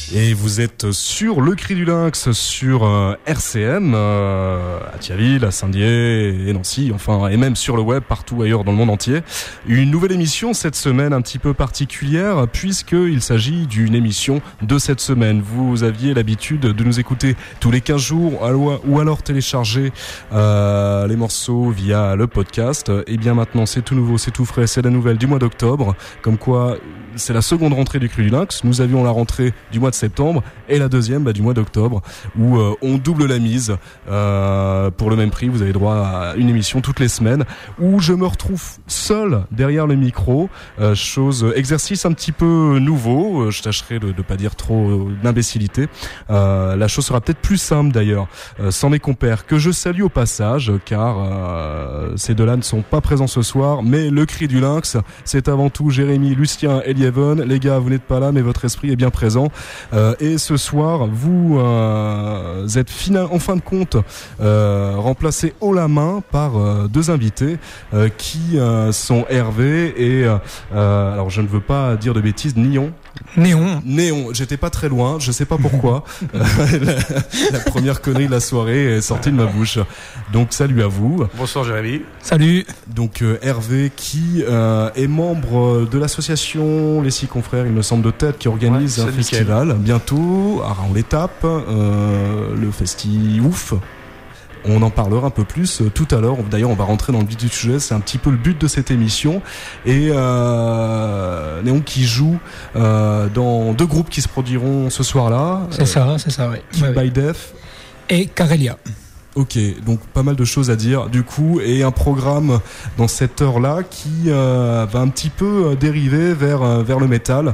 Et vous êtes sur le Cri du Lynx, sur RCM, à Thionville, à Saint-Dié et Nancy, enfin, et même sur le web, partout ailleurs dans le monde entier. Une nouvelle émission cette semaine un petit peu particulière, puisqu'il s'agit d'une émission de cette semaine. Vous aviez l'habitude de nous écouter tous les 15 jours, ou alors télécharger les morceaux via le podcast. Et bien maintenant, c'est tout nouveau, c'est tout frais, c'est la nouvelle du mois d'octobre, comme quoi c'est la seconde rentrée du Cri du Lynx. Nous avions la rentrée du mois de septembre et la deuxième du mois d'octobre, où on double la mise pour le même prix. Vous avez droit à une émission toutes les semaines où je me retrouve seul derrière le micro, exercice un petit peu nouveau. Je tâcherai de pas dire trop d'imbécilité. La chose sera peut-être plus simple d'ailleurs, sans mes compères que je salue au passage, car ces deux-là ne sont pas présents ce soir, mais le Cri du Lynx, c'est avant tout Jérémy, Lucien et Lieven. Les gars, vous n'êtes pas là, mais votre esprit est bien présent. Et ce soir, vous êtes en fin de compte remplacés haut la main par deux invités qui sont Hervé et alors je ne veux pas dire de bêtises, Néon, j'étais pas très loin, je sais pas pourquoi. La première connerie de la soirée est sortie de ma bouche. Donc salut à vous. Bonsoir Jérémy. Salut. Donc Hervé qui est membre de l'association Les Six Confrères, il me semble, de tête, qui organise un festival bientôt à Raon-l'Étape, le Festi Ouf. On en parlera un peu plus tout à l'heure. D'ailleurs, on va rentrer dans le vif du sujet. C'est un petit peu le but de cette émission. Et Néon qui joue dans deux groupes qui se produiront ce soir-là. C'est ça, oui. Kill by Death et Karelia. Ok, donc pas mal de choses à dire du coup, et un programme dans cette heure-là qui va un petit peu dériver vers le métal.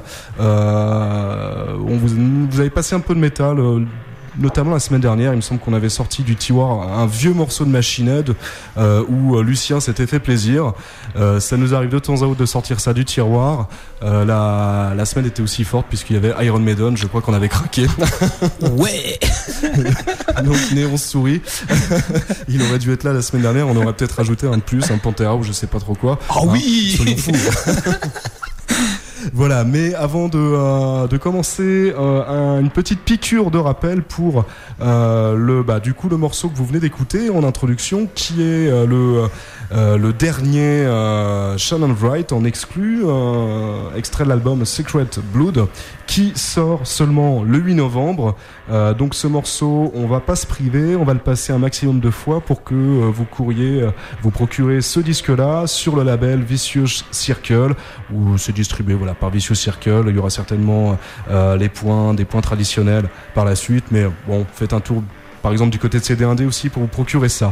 Vous avez passé un peu de métal. Notamment la semaine dernière, il me semble qu'on avait sorti du tiroir un vieux morceau de Machine Head où Lucien s'était fait plaisir. Ça nous arrive de temps à autre de sortir ça du tiroir. La semaine était aussi forte puisqu'il y avait Iron Maiden, je crois qu'on avait craqué. Ouais. Donc Néon se sourit. Il aurait dû être là la semaine dernière, on aurait peut-être rajouté un de plus, un Pantera ou je sais pas trop quoi. Ah oui. Soyons fous. Voilà, mais avant de commencer, une petite piqûre de rappel pour le morceau que vous venez d'écouter en introduction, qui est le dernier Shannon Wright en exclu, extrait de l'album Secret Blood, qui sort seulement le 8 novembre. Donc ce morceau, on va pas se priver, on va le passer un maximum de fois pour que vous procurez ce disque-là sur le label Vicious Circle, où c'est distribué par Vicious Circle. Il y aura certainement des points traditionnels par la suite, mais bon, faites un tour par exemple du côté de CD1D aussi pour vous procurer ça.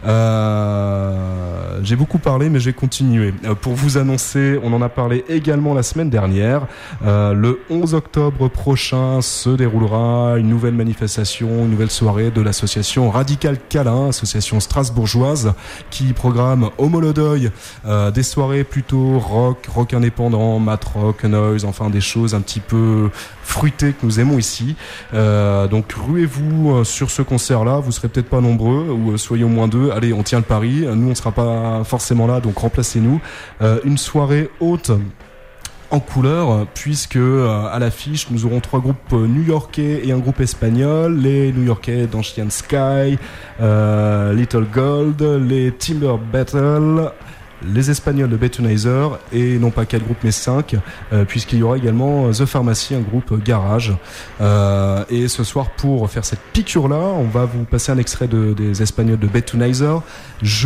J'ai beaucoup parlé, mais j'ai continué. Pour vous annoncer, on en a parlé également la semaine dernière, le 11 octobre prochain se déroulera une nouvelle manifestation, une nouvelle soirée de l'association Radical Câlin, association strasbourgeoise, qui programme au Molodeuil des soirées plutôt rock indépendant, mat rock, noise, enfin des choses un petit peu fruitées que nous aimons ici. Donc ruez-vous sur ce concert-là, vous serez peut-être pas nombreux, ou soyez au moins deux. Allez, on tient le pari, nous on sera pas forcément là, donc remplacez-nous. Une soirée haute en couleur, puisque à l'affiche nous aurons trois groupes new-yorkais et un groupe espagnol. Les new-yorkais d'Ancient Sky, Little Gold, les Timber Battle, les Espagnols de Betonizer, et non pas 4 groupes mais 5, puisqu'il y aura également The Pharmacy, un groupe garage. Et ce soir, pour faire cette piqûre-là, on va vous passer un extrait des Espagnols de Betonizer. Je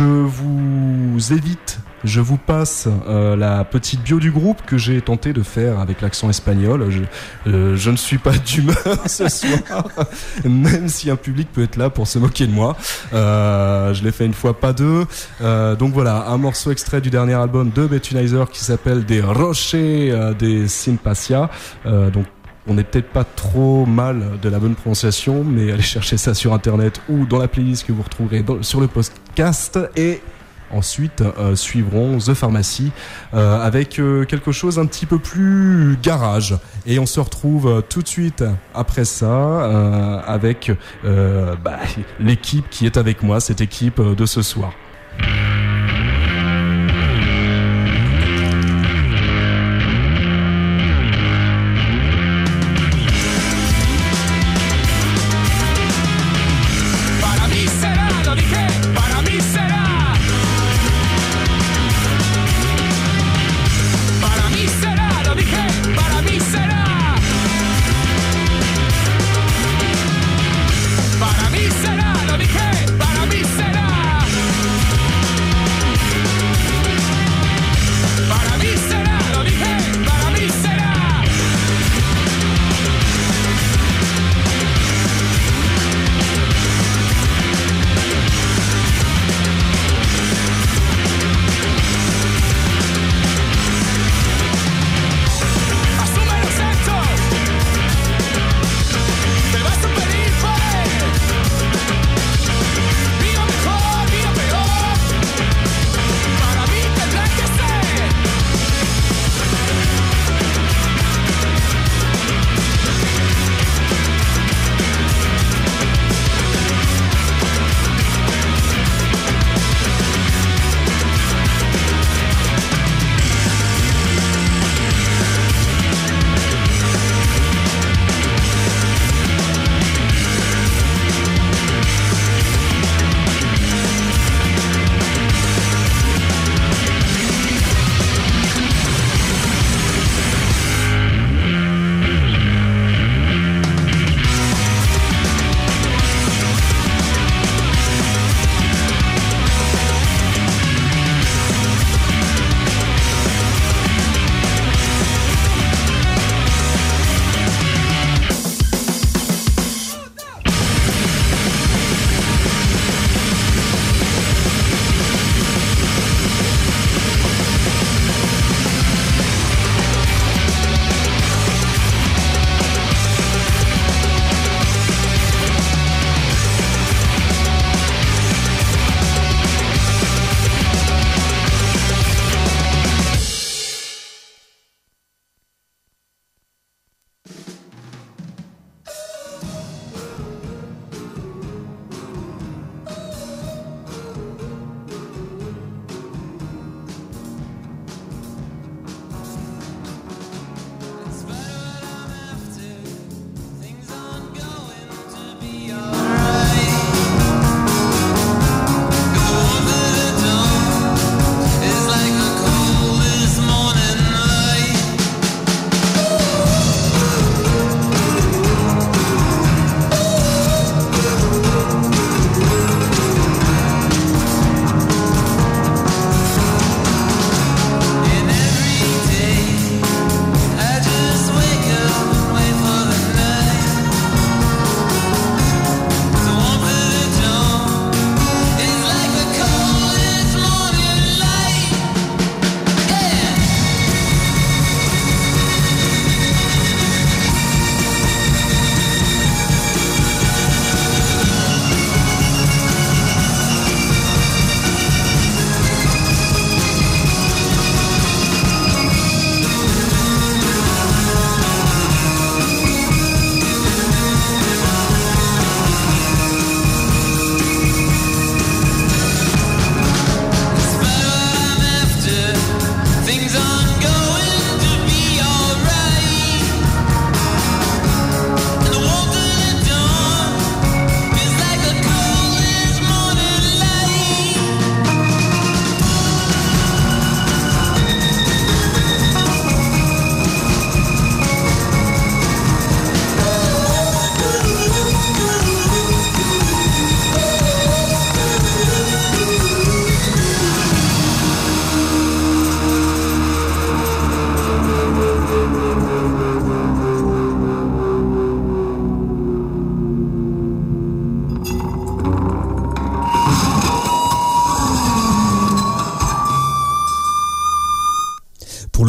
vous passe la petite bio du groupe que j'ai tenté de faire avec l'accent espagnol. Je ne suis pas d'humeur ce soir, même si un public peut être là pour se moquer de moi. Je l'ai fait une fois, pas deux. Donc voilà, un morceau extrait du dernier album de Betonizer qui s'appelle Des Rochers des Sympathia. Donc on n'est peut-être pas trop mal de la bonne prononciation, mais allez chercher ça sur internet ou dans la playlist que vous retrouverez sur le podcast. Et ensuite suivront The Pharmacy avec quelque chose un petit peu plus garage. Et on se retrouve tout de suite après ça avec l'équipe qui est avec moi, cette équipe de ce soir.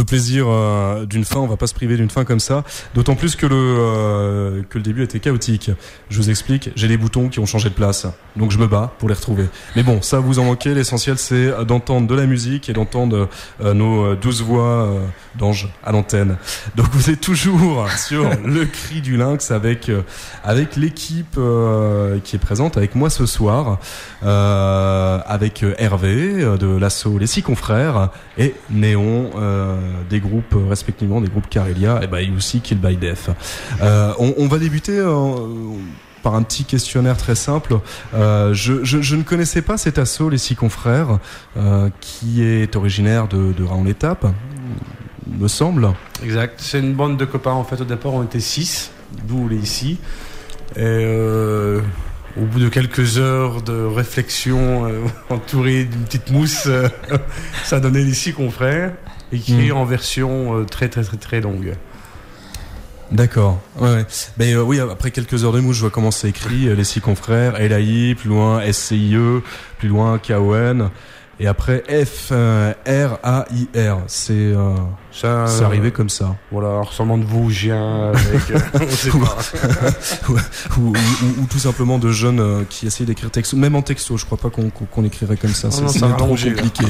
plaisir d'une fin, on va pas se priver d'une fin comme ça, d'autant plus que le début était chaotique. Je vous explique, j'ai des boutons qui ont changé de place, donc je me bats pour les retrouver. Mais bon, ça vous en manquez, l'essentiel c'est d'entendre de la musique et d'entendre nos 12 voix d'anges à l'antenne. Donc vous êtes toujours sur le cri du lynx avec l'équipe qui est présente avec moi ce soir, avec Hervé de l'asso Les Six Confrères et Néon des groupes respectivement des groupes Karelia et aussi Kill by Death. On va débuter par un petit questionnaire très simple. Je ne connaissais pas cet asso Les Six Confrères qui est originaire de Raon-l'Étape, me semble. Exact, c'est une bande de copains en fait. Au départ on était 6, d'où les ici. Et au bout de quelques heures de réflexion entouré d'une petite mousse, ça a donné Les Six Confrères, écrit en version très très très très longue. D'accord. Ouais. Mais oui, après quelques heures de mouche, je vois comment c'est écrit. Les Six Confrères, LAI, plus loin SCIE, plus loin KON, et après FRAIR. C'est arrivé comme ça. Voilà, ressemblant de Vosgien avec on sait pas. ou tout simplement de jeunes qui essayent d'écrire texto, même en texto. Je crois pas qu'on écrirait comme ça. C'est trop compliqué.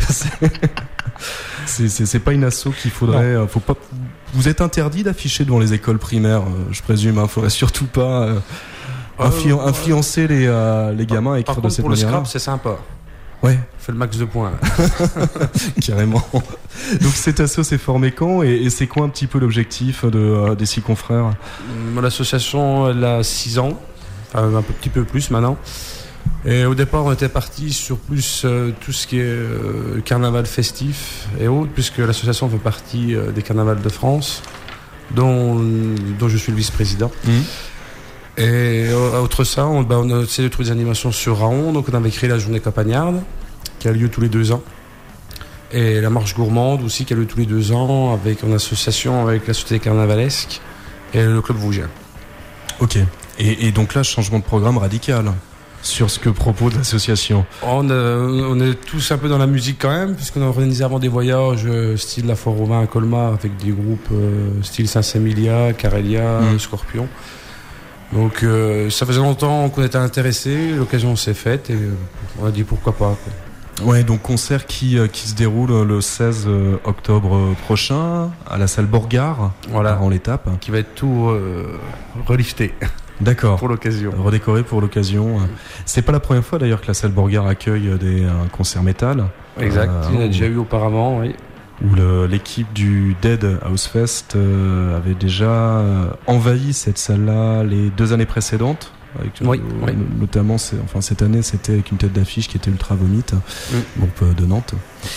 C'est pas une asso qu'il faudrait. Faut pas. Vous êtes interdit d'afficher devant les écoles primaires, je présume. Faudrait surtout pas influencer les gamins à écrire de cette manière. Pour le scrap, c'est sympa. Ouais. Fait le max de points. Carrément. Donc cet asso s'est formé quand et c'est quoi un petit peu l'objectif des Six Confrères? L'association elle a 6 ans, enfin un petit peu plus maintenant. Et au départ on était parti sur plus tout ce qui est carnaval festif et autres, puisque l'association fait partie des carnavals de France, dont je suis le vice-président. Et outre ça, on a essayé de trouver des animations sur Raon. Donc on avait créé la journée campagnarde, qui a lieu tous les 2 ans. Et la marche gourmande aussi, qui a lieu tous les 2 ans, en association avec la société carnavalesque et le club vosgien. Ok. Et donc là, changement de programme radical sur ce que propose l'association. On est tous un peu dans la musique quand même, puisqu'on a organisé avant des voyages style la Foire au Vin à Colmar, avec des groupes style Saint-Sémilia, Karelia, Scorpion. Donc ça faisait longtemps qu'on était intéressés, l'occasion s'est faite et on a dit pourquoi pas, quoi. Ouais, donc concert qui se déroule le 16 octobre prochain à la salle Borgard, voilà, à Raon-l'Étape. Qui va être tout relifté. D'accord. Pour l'occasion. Redécoré pour l'occasion. C'est pas la première fois d'ailleurs que la salle Borgard accueille des concerts métal. Exact, il y en a déjà eu auparavant, oui. Où l'équipe du Dead House Fest avait déjà envahi cette salle-là les 2 années précédentes. Oui. Notamment, cette année, c'était avec une tête d'affiche qui était Ultra Vomit, groupe de Nantes.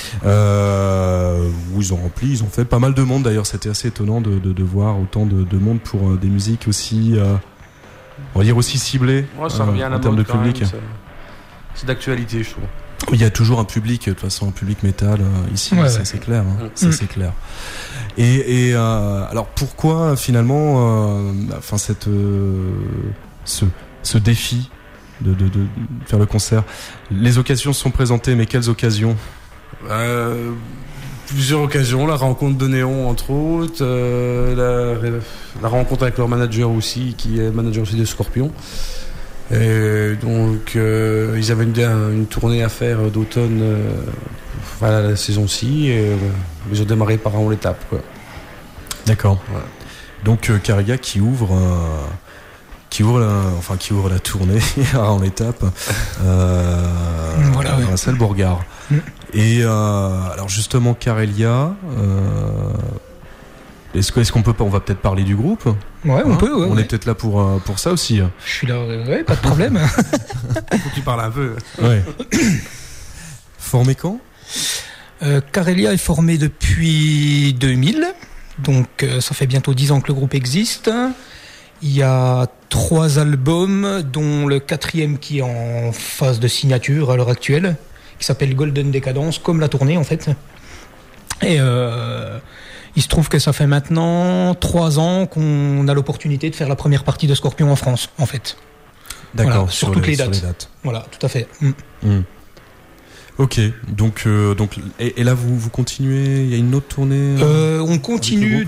Où ils ont rempli, ils ont fait pas mal de monde d'ailleurs. C'était assez étonnant de voir autant de monde pour des musiques aussi, on va dire aussi ciblées ça revient à la en termes de public. C'est d'actualité, je trouve. Il y a toujours un public, de toute façon, un public métal ici, ça c'est clair. Ça c'est clair. Et alors pourquoi finalement, ce défi de faire le concert? Les occasions sont présentées, mais quelles occasions? Plusieurs occasions, la rencontre de Néon entre autres, la rencontre avec leur manager aussi, qui est manager aussi de Scorpion. Et donc ils avaient une tournée à faire d'automne, la saison-ci, et ils ont démarré par Raon-l'Étape, quoi. D'accord. Ouais. Donc Karelia qui ouvre la tournée à Raon-l'Étape voilà, dans la salle Borgard. Et alors justement Karelia, est-ce qu'on peut pas, on va peut-être parler du groupe? Ouais, on peut. On est peut-être là pour ça aussi. Je suis là, ouais, pas de problème. Faut que tu parles un peu. Ouais. Formé quand? Karelia est formé depuis 2000, donc ça fait bientôt 10 ans que le groupe existe. Il y a 3 albums, dont le 4e qui est en phase de signature à l'heure actuelle, qui s'appelle Golden Decadence, comme la tournée en fait. Et il se trouve que ça fait maintenant 3 ans qu'on a l'opportunité de faire la première partie de Scorpion en France, en fait. D'accord, voilà, sur toutes les dates. Voilà, tout à fait. Ok, donc et là vous continuez, il y a une autre tournée on continue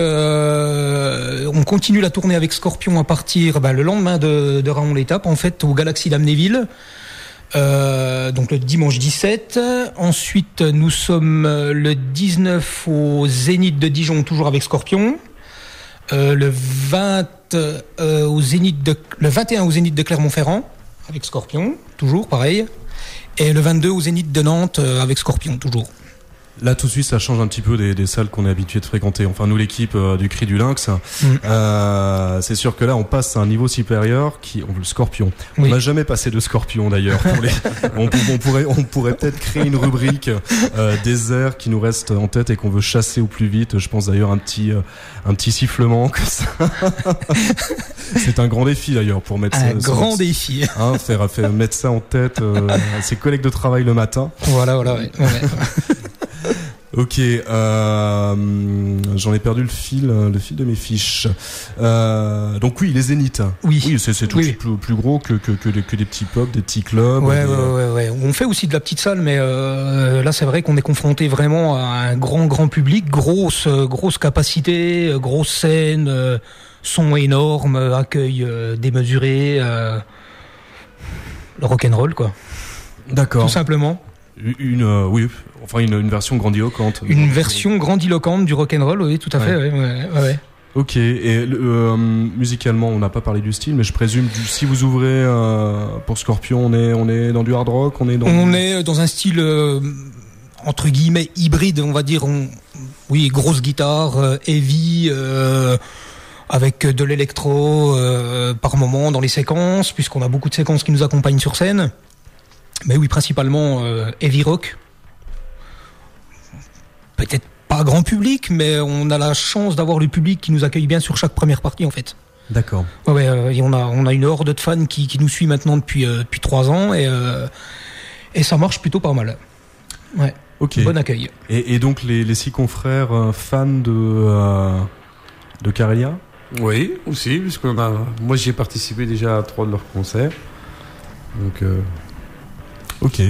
on continue la tournée avec Scorpion à partir le lendemain de Raon l'étape en fait au Galaxy d'Amnéville. Donc le dimanche 17. Ensuite nous sommes le 19 au Zénith de Dijon toujours avec Scorpion. Le 20 au Zénith le 21 au Zénith de Clermont-Ferrand avec Scorpion toujours pareil. Et le 22 au Zénith de Nantes avec Scorpion, toujours. Là, tout de suite, ça change un petit peu des salles qu'on est habitué de fréquenter. Enfin, nous, l'équipe du Cri du Lynx, c'est sûr que là, on passe à un niveau supérieur le Scorpion. Oui. On n'a jamais passé de Scorpion, d'ailleurs. On pourrait peut-être créer une rubrique des airs qui nous restent en tête et qu'on veut chasser au plus vite. Je pense d'ailleurs un petit sifflement comme ça. C'est un grand défi, d'ailleurs, pour mettre un grand défi. Faire mettre ça en tête à ses collègues de travail le matin. Voilà, ouais. Ok, j'en ai perdu le fil de mes fiches. Donc oui, les Zéniths. Oui, c'est tout plus gros que des petits pubs, des petits clubs. Ouais. On fait aussi de la petite salle, mais là c'est vrai qu'on est confronté vraiment à un grand public, grosse capacité, grosse scène, son énorme, accueil démesuré, le rock'n'roll quoi. D'accord. Tout simplement. Une version grandiloquente. Une version grandiloquente du rock'n'roll, oui, tout à fait. Ouais. Ok, et musicalement, on n'a pas parlé du style, mais je présume si vous ouvrez pour Scorpion, on est dans du hard rock, on est dans un style entre guillemets hybride, on va dire. Grosse guitare, heavy. Avec de l'électro par moment dans les séquences, puisqu'on a beaucoup de séquences qui nous accompagnent sur scène. Mais oui, principalement heavy rock. Peut-être pas grand public, mais on a la chance d'avoir le public qui nous accueille bien sur chaque première partie en fait. D'accord. Et on a une horde de fans qui nous suit maintenant depuis 3 ans et ça marche plutôt pas mal. Ouais. Ok. Bon accueil. Et donc les 6 confrères fans de Karelia. Oui, aussi, moi j'y ai participé déjà à 3 de leurs concerts. Donc. Ok.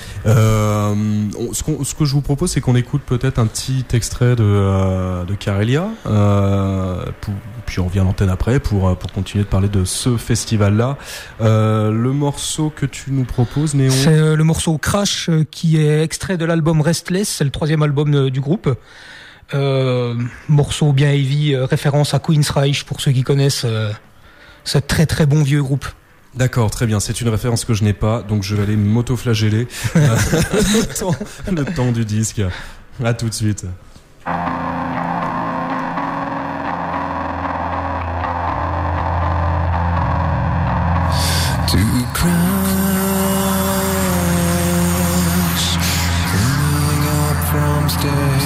Ce que je vous propose, c'est qu'on écoute peut-être un petit extrait de Karelia, puis on revient à l'antenne après pour continuer de parler de ce festival-là. Le morceau que tu nous proposes, Néon, c'est le morceau Crash qui est extrait de l'album Restless, c'est le 3e album du groupe. Morceau bien heavy, référence à Queen's Reich pour ceux qui connaissent ce très très bon vieux groupe. D'accord, très bien. C'est une référence que je n'ai pas, donc je vais aller m'auto-flageller le temps du disque. À tout de suite. To crash, coming up from stairs.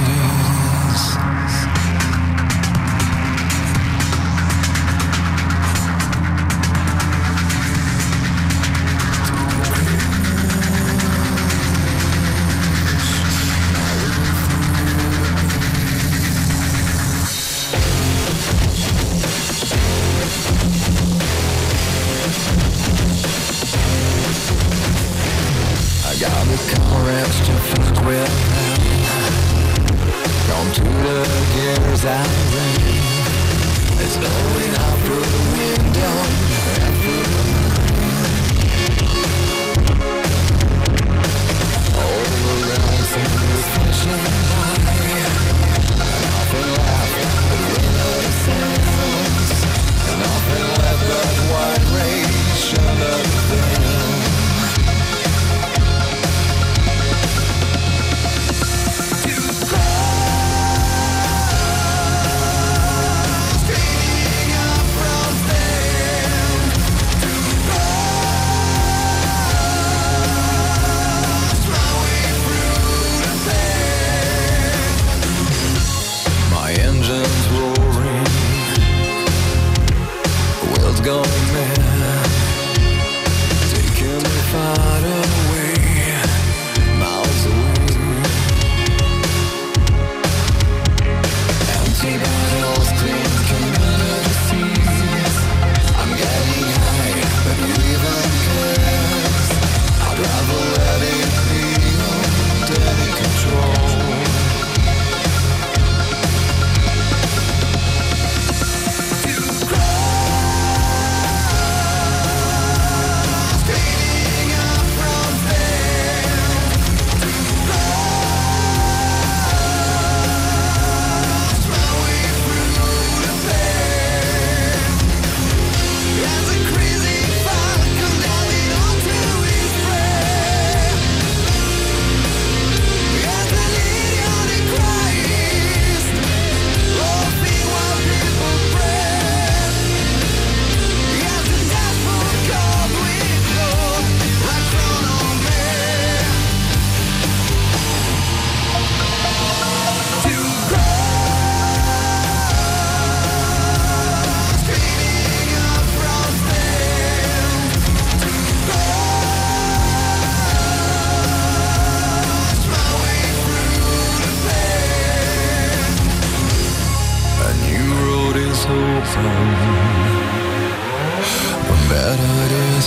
I'd rather let it be.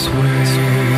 way.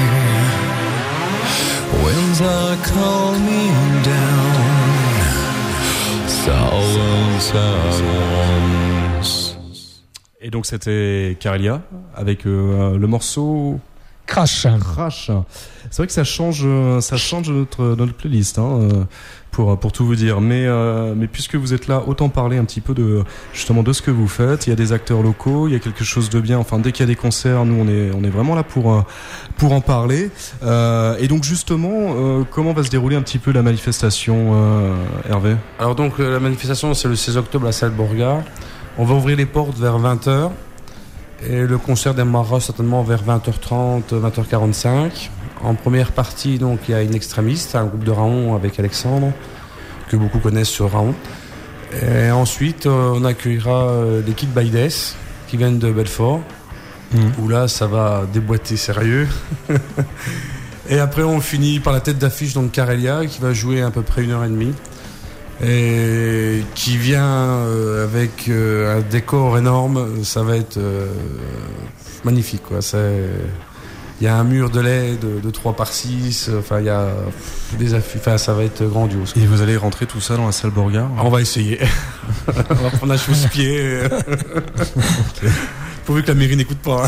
Winds are calming down, silence at once. Et donc c'était Karelia avec le morceau Crash. C'est vrai que ça change notre playlist, hein, pour tout vous dire. Mais puisque vous êtes là, autant parler un petit peu de justement de ce que vous faites. Il y a des acteurs locaux, il y a quelque chose de bien. Enfin, dès qu'il y a des concerts, nous on est vraiment là pour en parler. Et donc justement, comment va se dérouler un petit peu la manifestation, Hervé? Alors donc la manifestation, c'est le 16 octobre à Salle Borgard. On va ouvrir les portes vers 20h. Et le concert démarrera certainement vers 20h30, 20h45. En première partie, donc, il y a In Extremis, un groupe de Raon avec Alexandre, que beaucoup connaissent sur Raon. Et ensuite, on accueillera les Kid by Death, qui viennent de Belfort, où là, ça va déboîter sérieux. Et après, on finit par la tête d'affiche, donc Karelia, qui va jouer à peu près 1h30. Et qui vient avec un décor énorme. Ça va être magnifique, quoi. Il y a un mur de lait de 3 par 6. Enfin, il y a des affiches. Enfin, ça va être grandiose. Et vous allez rentrer tout ça dans la salle Borgard? On va essayer. On va prendre la chausse-pied. Okay. Pourvu que la mairie n'écoute pas.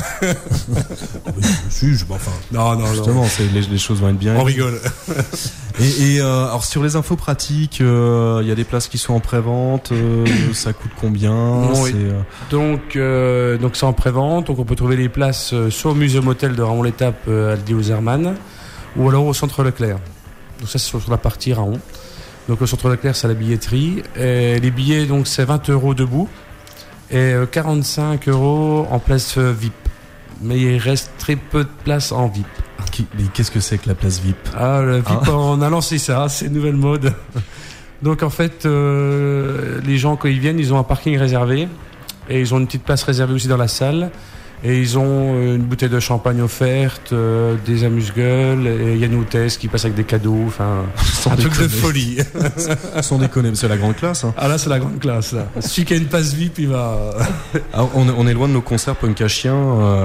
Non. Justement, les choses vont être bien. On rigole. Et alors sur les infos pratiques, il y a des places qui sont en pré-vente. Ça coûte combien? Oui. Donc c'est en pré-vente. Donc on peut trouver les places soit au Muséum Hôtel de Raon-l'Étape à l'Idi aux Hermann, ou alors au Centre Leclerc. Donc ça c'est sur la partie Raon. Donc au Centre Leclerc c'est la billetterie. Et les billets donc c'est 20 € debout et 45 € en place VIP. Mais il reste très peu de places en VIP. Mais qu'est-ce que c'est que la place VIP? Le VIP, on a lancé ça, c'est une nouvelle mode. Donc en fait, les gens quand ils viennent, ils ont un parking réservé et ils ont une petite place réservée aussi dans la salle. Et ils ont une bouteille de champagne offerte, des amuse-gueules, et Yann Houthès qui passe avec des cadeaux, enfin, un truc de folie. Sans déconner, c'est la grande classe. Hein. Ah là, c'est la grande classe. Là. Celui qui a une passe VIP, il va... Alors, on est loin de nos concerts punk à chien.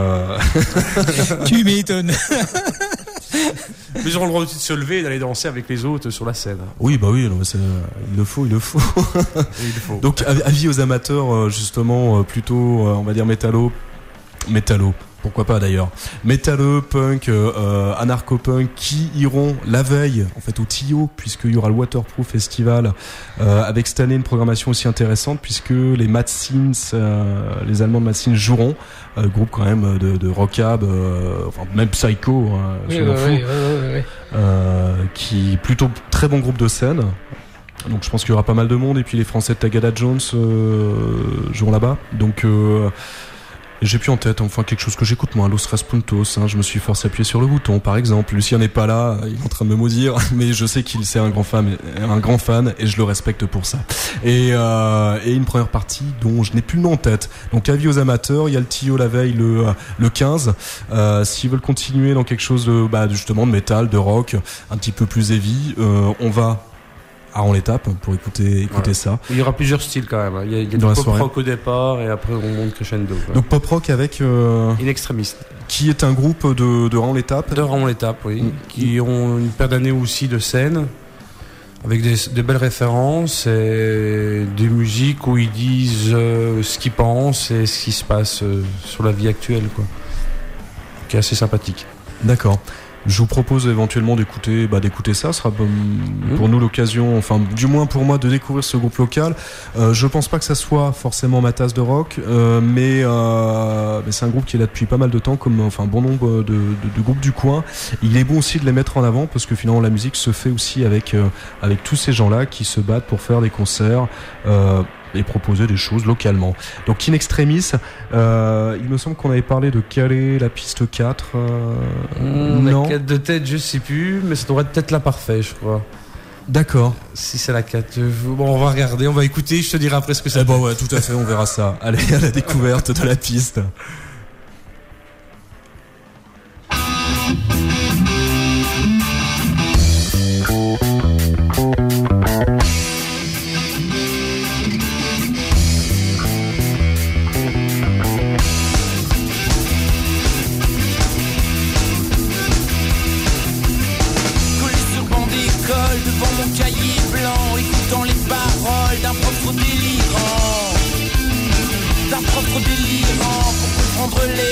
Tu m'étonnes. Mais ils auront le droit aussi de se lever et d'aller danser avec les autres sur la scène. Oui, bah oui, il le faut. Donc, avis aux amateurs, justement, plutôt, on va dire métallo, pourquoi pas d'ailleurs, métalleux, punk, anarcho-punk, qui iront la veille en fait au Tio, puisqu'il y aura le Waterproof Festival, avec cette année une programmation aussi intéressante puisque les Mad Sins, les Allemands de Mad Sins joueront, groupe quand même de rockab, enfin même Psycho, qui plutôt très bon groupe de scène. Donc je pense qu'il y aura pas mal de monde, et puis les Français de Tagada Jones joueront là-bas, donc j'ai plus en tête, enfin quelque chose que j'écoute moi, Los Raspuntos, hein, je me suis forcé à appuyer sur le bouton par exemple. Lucien n'est pas là, il est en train de me maudire, mais je sais qu'il c'est un grand fan et je le respecte pour ça. Et une première partie dont je n'ai plus le nom en tête. Donc avis aux amateurs, il y a le Tio la veille le 15. S'ils veulent continuer dans quelque chose de justement de métal, de rock, un petit peu plus heavy, on va on l'étape pour écouter ça. Il y aura plusieurs styles quand même. Il y a du pop rock au départ et après on monte crescendo. Quoi. Donc pop rock avec In Extremis, qui est un groupe de Raon l'Étape. De Raon l'Étape, oui. Qui ont une paire d'années aussi de scène, avec des belles références et des musiques où ils disent ce qu'ils pensent et ce qui se passe sur la vie actuelle, quoi. Qui est assez sympathique. D'accord. Je vous propose éventuellement d'écouter ça. Ce sera pour nous l'occasion, enfin du moins pour moi, de découvrir ce groupe local. Je pense pas que ça soit forcément ma tasse de rock, mais c'est un groupe qui est là depuis pas mal de temps, comme bon nombre de groupes du coin. Il est bon aussi de les mettre en avant parce que finalement la musique se fait aussi avec tous ces gens-là qui se battent pour faire des concerts. Et proposer des choses localement. Donc In Extremis, il me semble qu'on avait parlé de caler la piste 4. La 4 de tête, je sais plus, mais ça devrait être peut-être la parfaite, je crois. D'accord. Si c'est la 4, bon, on va regarder, on va écouter, je te dirai après ce que ça fait. Ouais, tout à fait, on verra ça. Allez, à la découverte de la piste.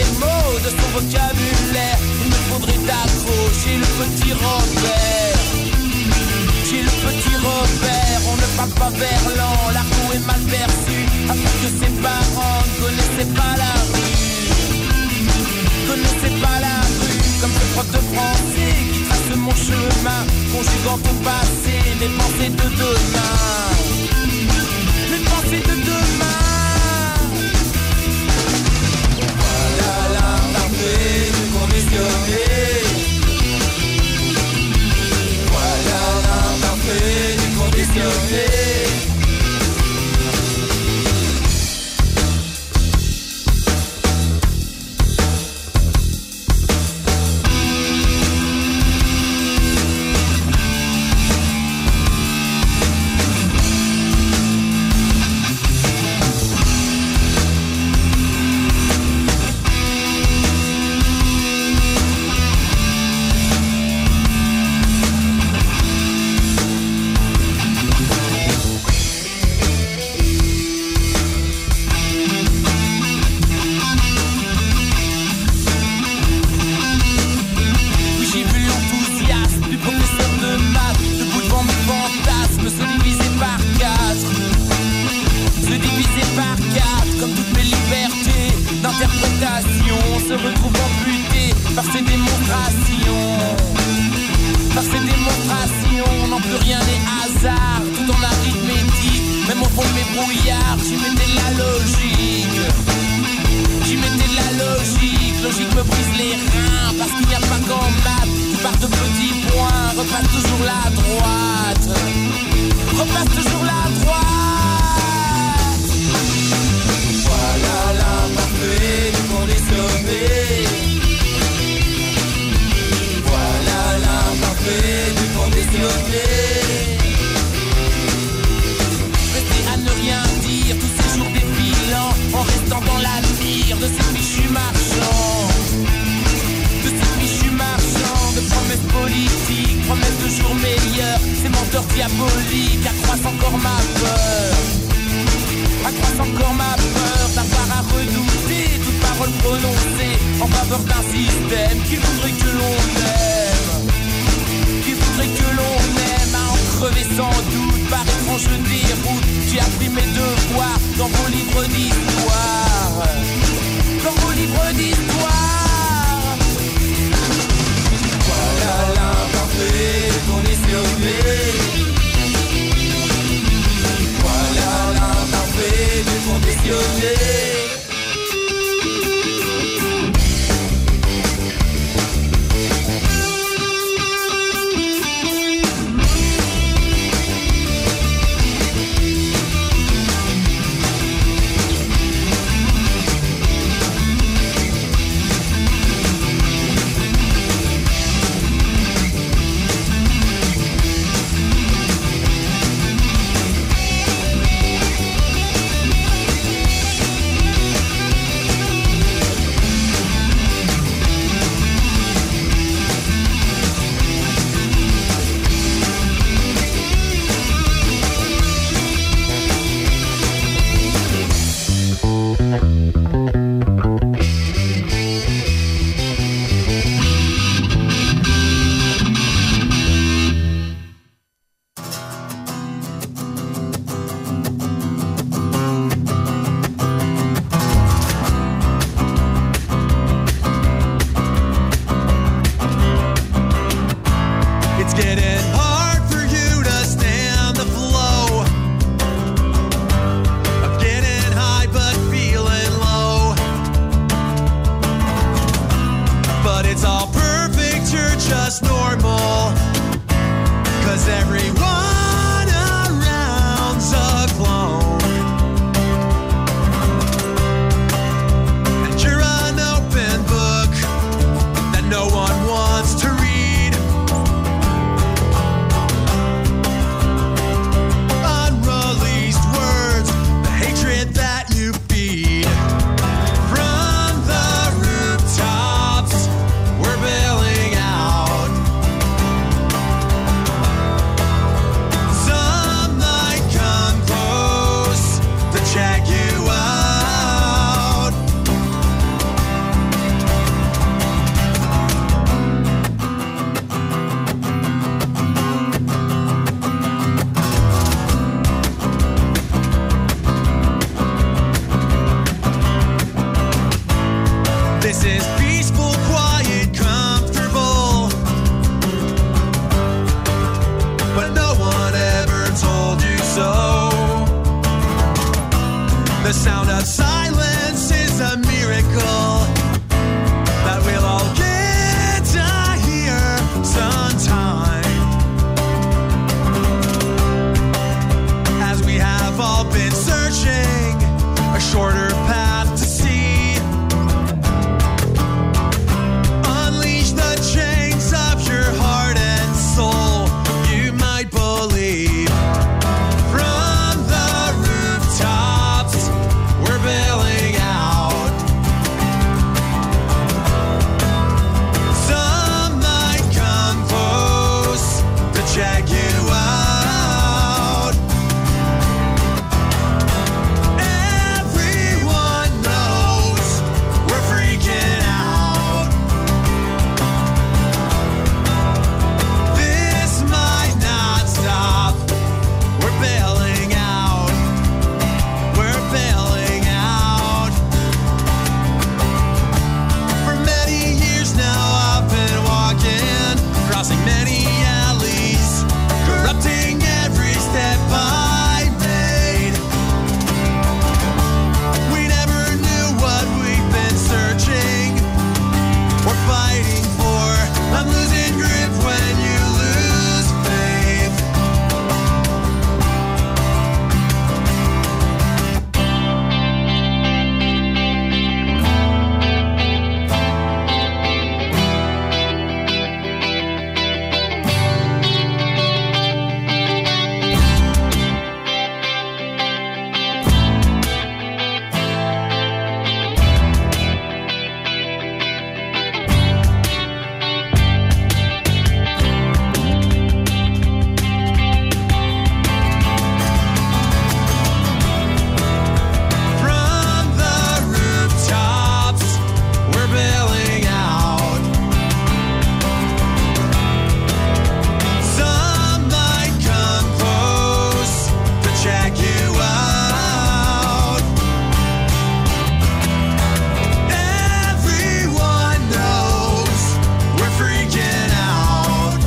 mots de son vocabulaire. Il me faudrait t'accrocher le petit Robert. J'ai le petit Robert, on ne va pas vers l'an. La roue est mal perçue, après que ses parents ne connaissaient pas la rue. Connaissaient pas la rue, comme ce prof de français qui trace mon chemin, conjuguant au passé les pensées de demain. Les pensées de demain. Voilà l'art parfait du conditionné. Voilà l'art parfait du conditionné. Se retrouve amputé par ces démonstrations. Par ces démonstrations, n'en peut rien les hasards. Tout en arithmétique, même au fond de mes brouillards, j'y mettais de la logique. J'y mettais de la logique. Logique me brise les reins, parce qu'il n'y a pas qu'en maths. Tu pars de petits points, repasse toujours la droite. Repasse toujours la droite. Voilà l'imparfait du conditionné. Voilà l'imparfait du conditionné. Rester à ne rien dire tous ces jours défilants, en restant dans la mire de ces fichus marchands. De ces fichus marchands, de promesses politiques, promesses de jours meilleurs. Ces menteurs diaboliques accroissent encore ma peur. Accroissent encore ma peur d'avoir à redouter toute parole prononcée en faveur d'un système qui voudrait que l'on aime. Qui voudrait que l'on aime, à en crever sans doute par étrange déroute. J'ai appris mes devoirs dans vos livres d'histoire. Dans vos livres d'histoire. Voilà l'imparfait conditionné. Voilà l'imparfait du conditionné. is peaceful, quiet, comfortable. But no one ever told you so. The sound of silence is a miracle that we'll all get to hear sometime. As we have all been searching a shorter path to see. Unleash the chains of your heart and soul. You might believe. From the rooftops, we're bailing out. Some might come close to check you out. Everyone knows we're freaking out. This might not stop. We're bailing out. We're bailing out. For many years now I've been walking, crossing many alleys, corrupting every step I made. We never knew what we've been searching or fighting for. I'm losing grip when you lose faith. From the rooftops, we're bailing out. Some might come close to check you out. Everyone knows we're freaking out.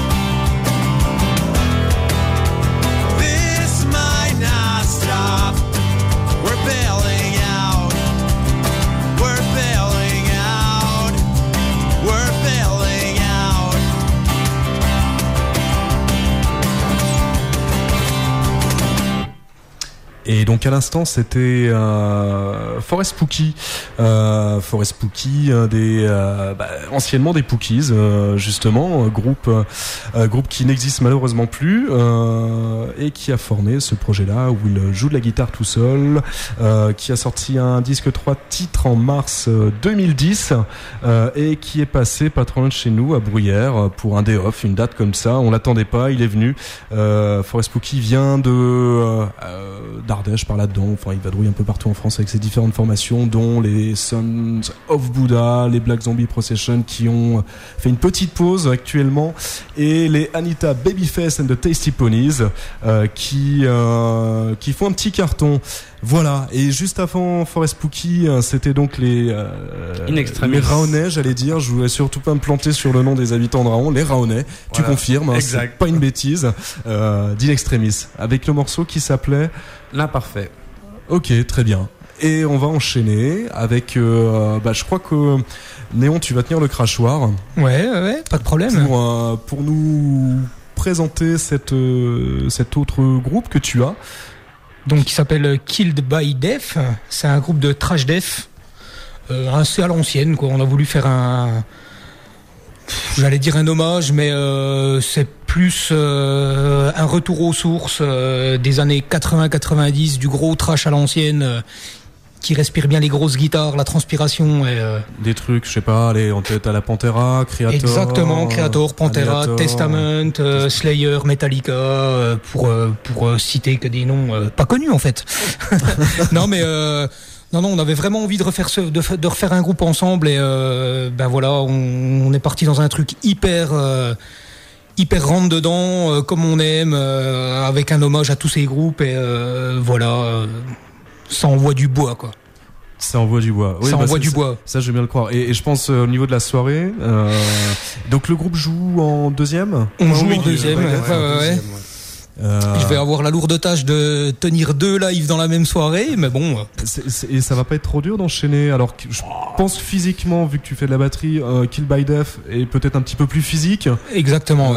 This might not stop. We're bailing out. We're bailing out. We're bailing out. Et donc à l'instant c'était Forest Spooky, Forest Spooky, anciennement des Pookies, justement, groupe qui n'existe malheureusement plus, et qui a formé ce projet-là où il joue de la guitare tout seul, qui a sorti un disque 3 titres en mars 2010, et qui est passé pas trop loin de chez nous à Bruyères pour un day off, une date comme ça. On l'attendait pas, il est venu. Forest Spooky vient d'Ardèche par là-dedans, enfin il vadrouille un peu partout en France avec ses différentes formations, dont les Sons of Buddha, les Black Zombie Procession qui ont fait une petite pause actuellement, et les Anita Babyface and the Tasty Ponies qui font un petit carton. Voilà, et juste avant Forest Spooky, c'était donc les Raonais, j'allais dire, je voulais surtout pas me planter sur le nom des habitants de Raon, les Raonais, tu confirmes, hein, c'est pas une bêtise, d'In Extremis, avec le morceau qui s'appelait L'imparfait. Ok, très bien. Et on va enchaîner avec, je crois que Néon, tu vas tenir le crachoir. Ouais, pas de problème. Pour nous présenter cet autre groupe que tu as. Donc, qui s'appelle Killed by Death. C'est un groupe de trash death, assez à l'ancienne, quoi. On a voulu faire j'allais dire un hommage, mais c'est plus un retour aux sources des années 80-90, du gros trash à l'ancienne, qui respire bien les grosses guitares, la transpiration. Des trucs, je sais pas, allez, en tête à la Pantera, Creator. Exactement, Creator, Pantera, Annihilator, Testament, Slayer, Metallica, pour citer que des noms pas connus en fait. Non mais non, on avait vraiment envie de refaire un groupe ensemble, et voilà, on est parti dans un truc hyper rentre dedans, comme on aime, avec un hommage à tous ces groupes, et voilà, ça envoie du bois, quoi. Ça envoie du bois. Oui, ça bah, envoie du bois. Ça, je veux bien le croire. Et je pense au niveau de la soirée. Donc le groupe joue en deuxième. On joue oui, en deuxième. Ouais. Je vais avoir la lourde tâche de tenir 2 lives dans la même soirée, mais bon. Et ça va pas être trop dur d'enchaîner. Alors que je pense physiquement, vu que tu fais de la batterie, Kill by Death est peut-être un petit peu plus physique. Exactement.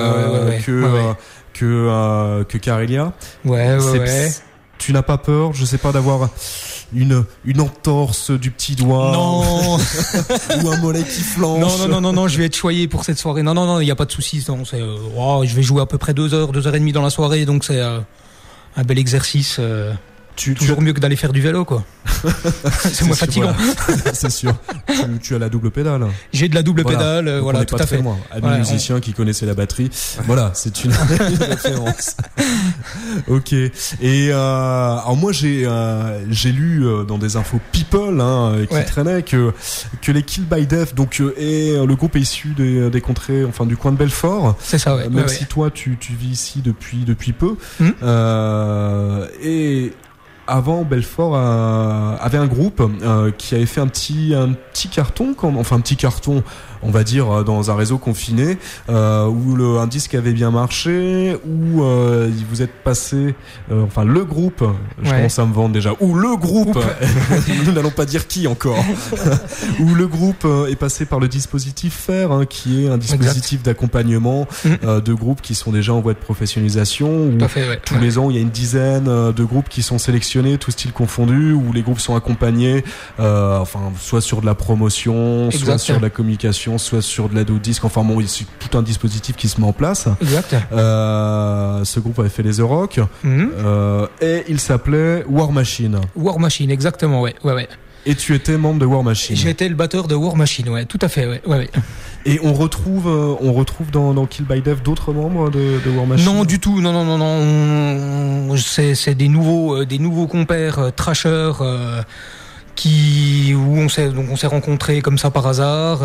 Que Karelia. Ouais. Tu n'as pas peur, je sais pas, d'avoir une entorse du petit doigt. Non. Ou un mollet qui flanche. Non, je vais être choyé pour cette soirée. Non, il y a pas de souci. Je vais jouer à peu près 2 heures et demie dans la soirée, donc c'est un bel exercice. Toujours mieux que d'aller faire du vélo, quoi. C'est moins fatigant. Voilà. C'est sûr. Tu as la double pédale. J'ai de la double pédale, voilà, tout à fait. Voilà, musicien qui connaissait la batterie. Voilà, c'est une référence. Ok. Et alors moi j'ai lu dans des infos People qui traînaient que les Kill by Death et le groupe est issu des contrées, enfin du coin de Belfort. C'est ça, ouais. Même si toi tu vis ici depuis peu. Et avant, Belfort avait un groupe qui avait fait un petit carton, un petit carton, on va dire, dans un réseau confiné, où un disque avait bien marché, où vous êtes passé, le groupe, je commence à me vendre déjà, où le groupe, nous n'allons pas dire qui encore, où le groupe est passé par le dispositif FAIR, qui est un dispositif d'accompagnement de groupes qui sont déjà en voie de professionnalisation, où tous les ans il y a une dizaine de groupes qui sont sélectionnés, tous styles confondus, où les groupes sont accompagnés, soit sur de la promotion, soit sur de la communication, soit sur de l'aide au disque. Enfin bon, c'est tout un dispositif qui se met en place. Exact. Ce groupe avait fait les The Rock, et il s'appelait War Machine. War Machine, exactement, ouais. Et tu étais membre de War Machine. J'étais le batteur de War Machine, ouais, tout à fait, ouais. Et on retrouve dans Kill by Death d'autres membres de War Machine? Non, du tout, non. C'est des nouveaux compères thrashers où on s'est rencontrés comme ça par hasard.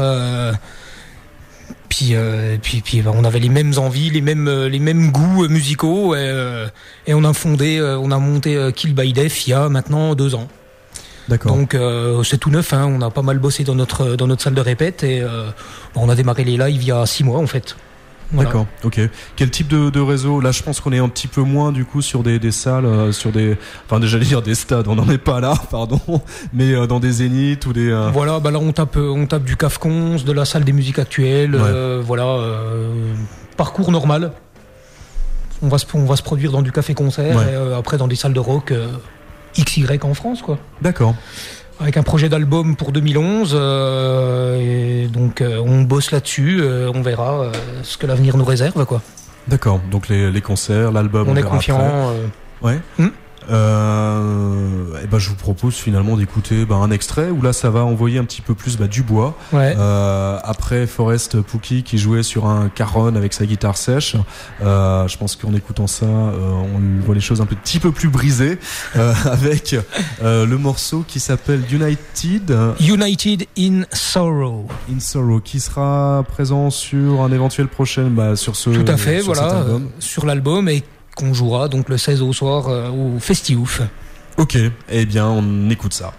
Puis on avait les mêmes envies, les mêmes goûts musicaux, et on a monté Kill by Death il y a maintenant 2 ans. D'accord. Donc c'est tout neuf, on a pas mal bossé dans notre salle de répète, et on a démarré les lives il y a 6 mois en fait. Voilà. D'accord, ok. Quel type de réseau? Là, je pense qu'on est un petit peu moins du coup sur des salles, sur des, j'allais dire des stades. On n'en est pas là, pardon, mais dans des zéniths ou des. Voilà, là on tape du CAFCONS, de la salle des musiques actuelles, parcours normal. On va se produire dans du café-concert, et après dans des salles de rock XY en France, quoi. D'accord. Avec un projet d'album pour 2011, et donc on bosse là-dessus, on verra ce que l'avenir nous réserve, quoi. D'accord, donc les concerts, l'album, on est confiant. Ouais. Je vous propose finalement d'écouter un extrait où là ça va envoyer un petit peu plus du bois. Après Forest Pookie qui jouait sur un caron avec sa guitare sèche, je pense qu'en écoutant ça on voit les choses un petit peu plus brisées, avec le morceau qui s'appelle United in Sorrow, qui sera présent sur un éventuel prochain sur ce, tout à fait, sur cet album. Sur l'album, et qu'on jouera donc le 16 au soir au Festiouf. Ok, eh bien on écoute ça.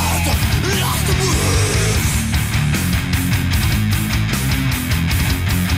Lost the moon.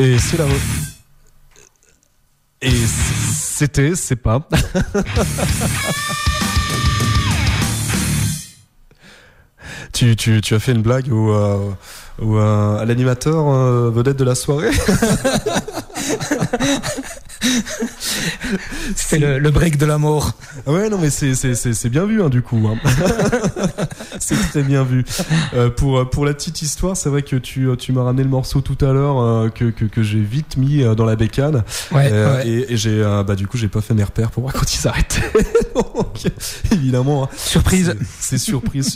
Et c'est la... Et c'était, c'est pas... Tu as fait une blague à l'animateur vedette de la soirée. C'est le break de la mort. Ouais, non, mais c'est bien vu, hein, du coup. Hein. C'est très bien vu. Pour la petite histoire, c'est vrai que tu m'as ramené le morceau tout à l'heure que j'ai vite mis dans la bécane. Ouais, ouais. Et j'ai du coup j'ai pas fait mes repères pour voir quand ils s'arrêtaient. Donc évidemment. Surprise. C'est surprise.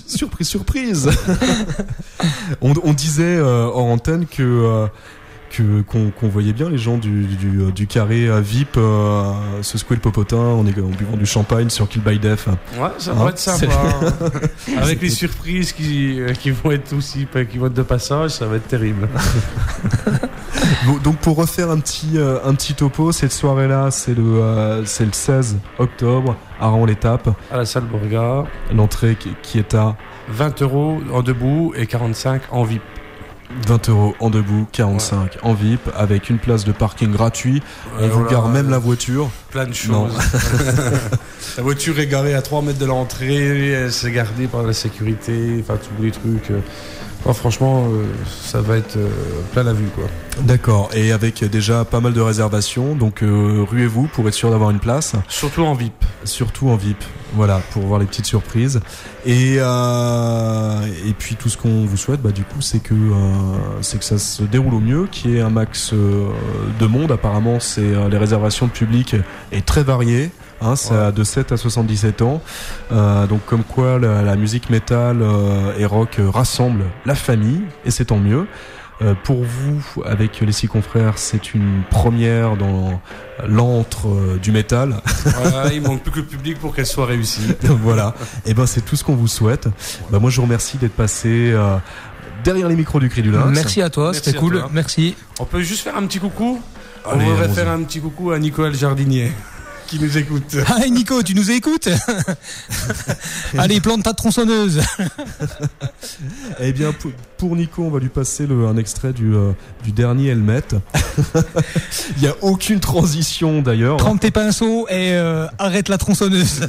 On disait hors antenne qu'on voyait bien les gens du carré VIP se secouer le popotin en buvant du champagne sur Kill by Death. Ouais, ça va être sympa. Avec les surprises qui vont être aussi, qui vont être de passage, ça va être terrible. Bon, donc pour refaire un petit topo, cette soirée-là, c'est le 16 octobre à Raon-l'Étape. À la salle Bourgard. L'entrée qui est à 20€ en debout et 45 en VIP. 20€ en debout, 45 en VIP, avec une place de parking gratuit. On vous gare même la voiture. Plein de choses. La voiture est garée à 3 mètres de l'entrée, elle s'est gardée par la sécurité, enfin tous les trucs. Franchement, ça va être plein la vue, quoi. D'accord, et avec déjà pas mal de réservations, donc ruez-vous pour être sûr d'avoir une place. Surtout en VIP. Surtout en VIP, voilà, pour voir les petites surprises. Et puis tout ce qu'on vous souhaite, du coup, c'est que ça se déroule au mieux, qu'il y ait un max de monde. Apparemment, les réservations de public est très variées. C'est de 7 à 77 ans. Donc comme quoi la musique métal et rock rassemble la famille, et c'est tant mieux. Pour vous, avec les 6 confrères, c'est une première dans l'antre du métal. Voilà, il manque plus que le public pour qu'elle soit réussie. Voilà. Et c'est tout ce qu'on vous souhaite. Moi, je vous remercie d'être passé derrière les micros du Cri du Lynx. Merci à toi, c'était cool. Merci. On peut juste faire un petit coucou. Allez, on voudrait faire un petit coucou à Nicolas le jardinier qui nous écoute. Ah, Nico, tu nous écoutes? Allez, plante ta tronçonneuse. Eh bien, pour Nico, on va lui passer un extrait du dernier Helmet. Il n'y a aucune transition d'ailleurs. Trempe tes pinceaux et arrête la tronçonneuse.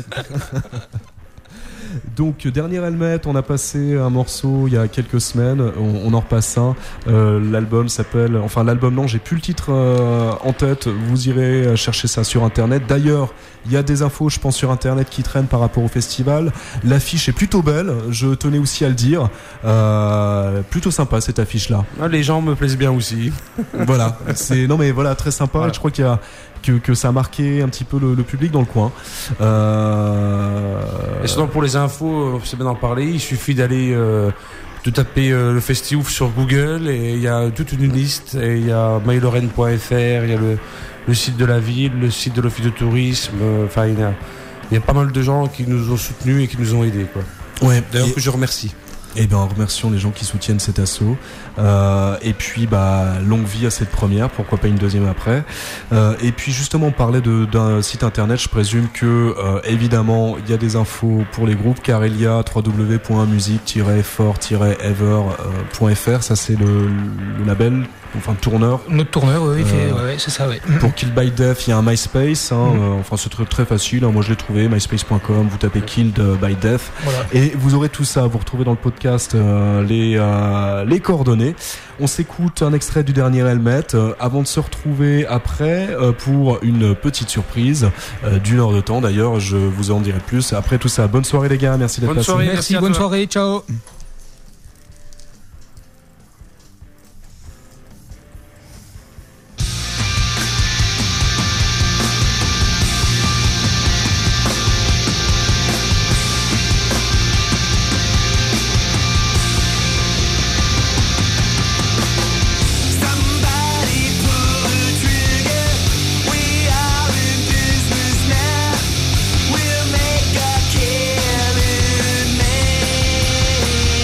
Donc dernier Helmet, on a passé un morceau il y a quelques semaines, on en repasse un. L'album s'appelle, l'album non, j'ai plus le titre en tête, vous irez chercher ça sur internet. D'ailleurs, il y a des infos, je pense, sur internet qui traînent par rapport au festival. L'affiche est plutôt belle, je tenais aussi à le dire. Plutôt sympa cette affiche là. Les gens me plaisent bien aussi. Voilà, très sympa. Voilà. Et je crois qu'il y a que ça a marqué un petit peu le public dans le coin. Et sinon, pour les infos, c'est bien d'en parler, il suffit d'aller de taper le Festiouf sur Google et il y a toute une liste. Et il y a mailorraine.fr, il y a le site de la ville, le site de l'office de tourisme. Il y a pas mal de gens qui nous ont soutenus et qui nous ont aidés, quoi. Ouais, d'ailleurs que je remercie. Remercions les gens qui soutiennent cet assaut. Et puis longue vie à cette première, pourquoi pas une deuxième après. Et puis justement, on parlait d'un site internet. Je présume que évidemment il y a des infos pour les groupes, car il y a www.music-fort-ever.fr. Ça c'est le label, tourneur. Notre tourneur, oui, c'est ça, oui. Pour Kill by Death, il y a un MySpace. C'est très facile. Moi je l'ai trouvé, myspace.com. Vous tapez Killed by Death, voilà. Et vous aurez tout ça. Vous retrouvez dans le podcast les coordonnées. On s'écoute un extrait du dernier Helmet avant de se retrouver après pour une petite surprise d'une heure de temps. D'ailleurs, je vous en dirai plus après tout ça. Bonne soirée les gars, merci d'être passés. Merci, bonne soirée, ciao. We'll make a killing, man.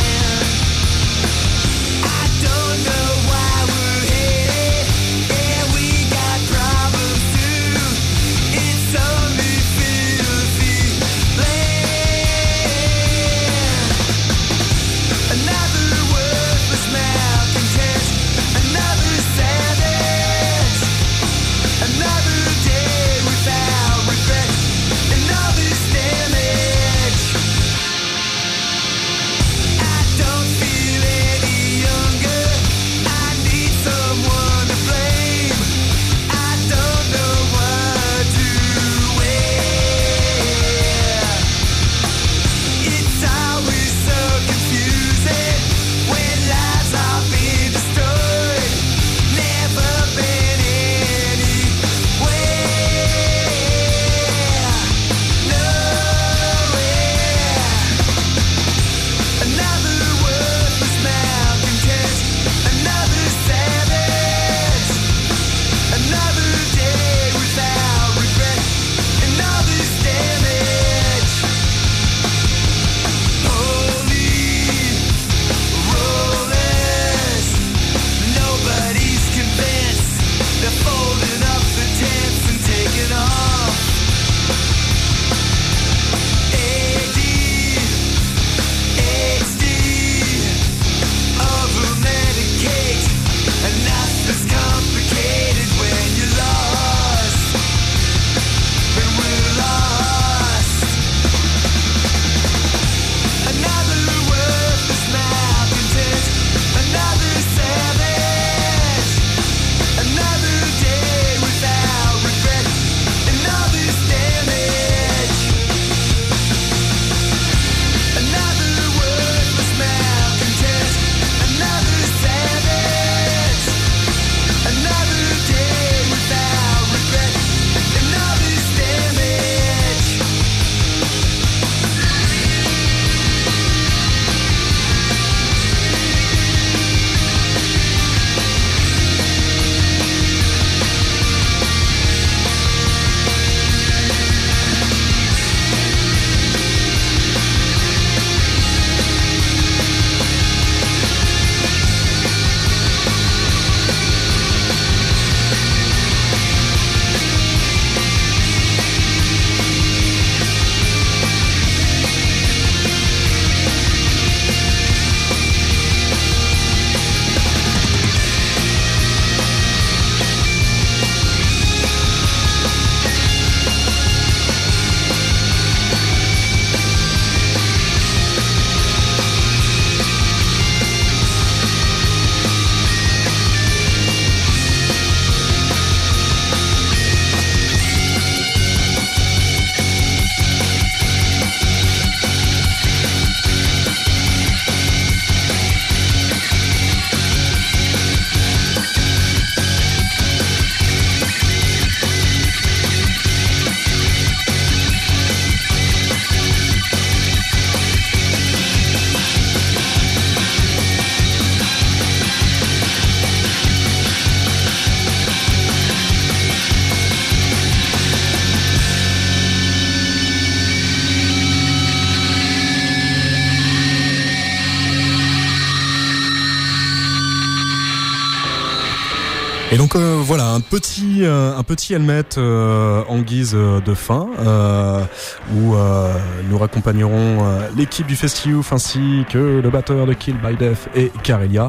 Et donc voilà, un petit helmet en guise de fin, où nous raccompagnerons l'équipe du Festi-Youth ainsi que le batteur de Kill by Death et Karelia.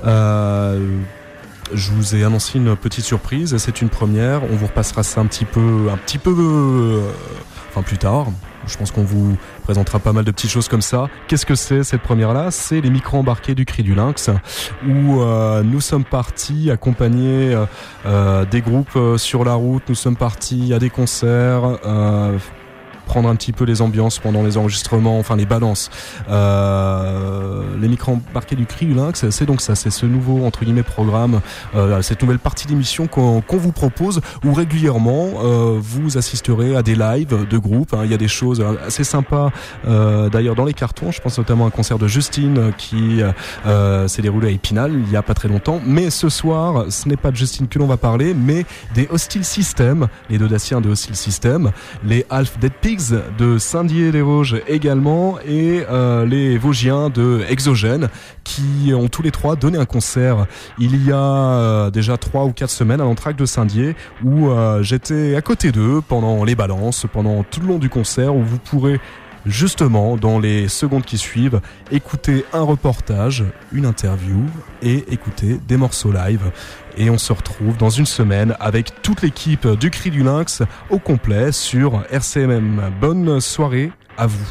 Je vous ai annoncé une petite surprise, c'est une première. On vous repassera ça un petit peu, plus tard. Je pense qu'on vous présentera pas mal de petites choses comme ça. Qu'est-ce que c'est cette première-là ? C'est les micros embarqués du Cri du Lynx, où nous sommes partis accompagner des groupes sur la route. Nous sommes partis à des concerts, prendre un petit peu les ambiances pendant les enregistrements, enfin les balances. Les micros embarqués du Cri du Lynx, c'est donc ça, c'est ce nouveau entre guillemets programme, cette nouvelle partie d'émission qu'on vous propose, où régulièrement vous assisterez à des lives de groupes. Il y a des choses assez sympas d'ailleurs dans les cartons. Je pense notamment à un concert de Justine qui s'est déroulé à Épinal il y a pas très longtemps. Mais ce soir, ce n'est pas de Justine que l'on va parler, mais des Hostile System, les deux Daciens de Hostile System, les Half Dead Pigs de Saint-Dié-les-Vosges également, et les Vosgiens de Exogène, qui ont tous les trois donné un concert il y a déjà 3 ou 4 semaines à l'entracte de Saint-Dié, où j'étais à côté d'eux pendant les balances, pendant tout le long du concert, où vous pourrez justement, dans les secondes qui suivent, écouter un reportage, une interview et écouter des morceaux live. Et on se retrouve dans une semaine avec toute l'équipe du Cri du Lynx au complet sur RCMM. Bonne soirée à vous.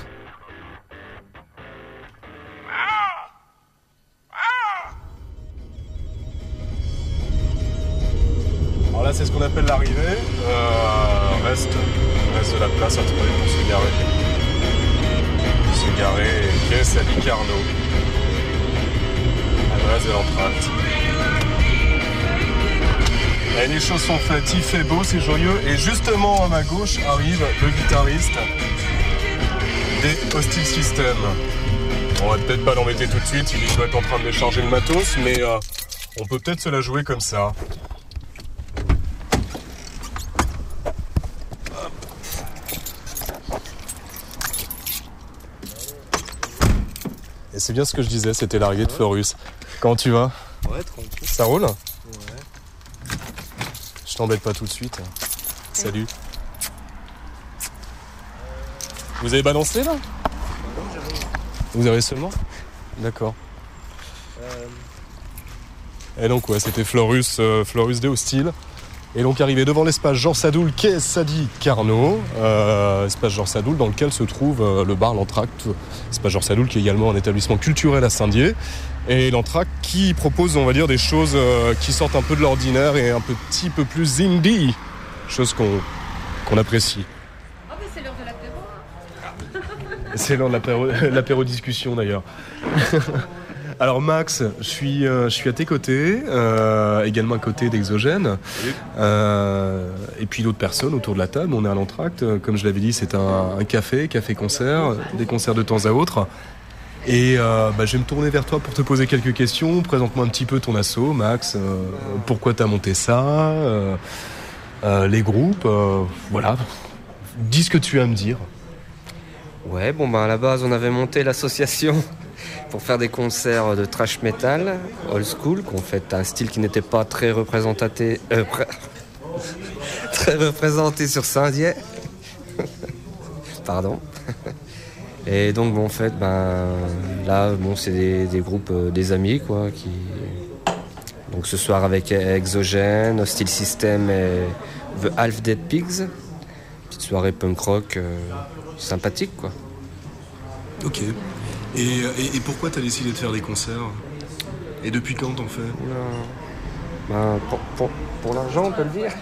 Alors là, c'est ce qu'on appelle l'arrivée. Reste de la place à trouver pour se garer. Quai Sadi Carnot. Adresse de l'entracte. Et les choses sont faites, il fait beau, c'est joyeux. Et justement à ma gauche arrive le guitariste des Hostile System. On va peut-être pas l'embêter tout de suite, il doit être en train de décharger le matos, mais on peut peut-être se la jouer comme ça. Et c'est bien ce que je disais, c'était l'arrivée de Florus. Comment tu vas ? Ouais, tranquille. Ça roule ? Ouais. Je t'embête pas tout de suite. Salut. Vous avez balancé là ? Vous avez seulement ? D'accord. Et donc ouais, c'était Florus des Hostiles. Et donc arrivé devant l'espace Jean Sadoul, quai Sadi Carnot, espace Jean Sadoul dans lequel se trouve le bar L'Entracte. Espace Jean Sadoul qui est également un établissement culturel à Saint-Dié. Et L'Entracte qui propose, on va dire, des choses qui sortent un peu de l'ordinaire et un petit peu plus indie. Chose qu'on apprécie. Oh mais c'est l'heure de l'apéro. C'est l'heure de l'apéro discussion d'ailleurs. Alors Max, je suis à tes côtés, également à côté d'Exogène, et puis d'autres personnes autour de la table. On est à l'Entracte, comme je l'avais dit, c'est un café-concert, des concerts de temps à autre. Et je vais me tourner vers toi pour te poser quelques questions. Présente-moi un petit peu ton asso, Max. Pourquoi t'as monté ça, les groupes, voilà. Dis ce que tu as à me dire. Ouais, à la base, on avait monté l'association pour faire des concerts de thrash metal, old school, qu'on fait un style qui n'était pas très représenté sur Saint-Dié. Pardon. Et donc, en fait, là, c'est des groupes, des amis, quoi, qui... Donc, ce soir, avec Exogène, Hostile System et The Half Dead Pigs. Petite soirée punk rock sympathique, quoi. Ok. Et pourquoi t'as décidé de faire des concerts ? Et depuis quand t'en fais ? Pour l'argent, on peut le dire.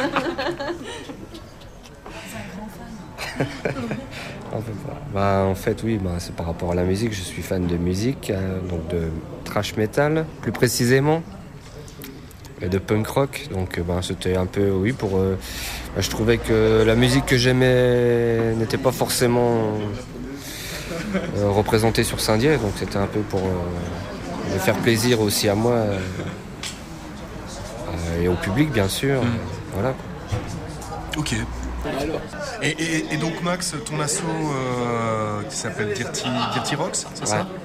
En fait, oui, c'est par rapport à la musique. Je suis fan de musique, donc de thrash metal, plus précisément, et de punk rock. Donc, c'était un peu, oui, pour. Je trouvais que la musique que j'aimais n'était pas forcément représentée sur Saint-Dié, donc c'était un peu pour me faire plaisir aussi à moi et au public, bien sûr. Voilà. Ok. Et donc Max, ton asso qui s'appelle Dirty Rocks, c'est ça ?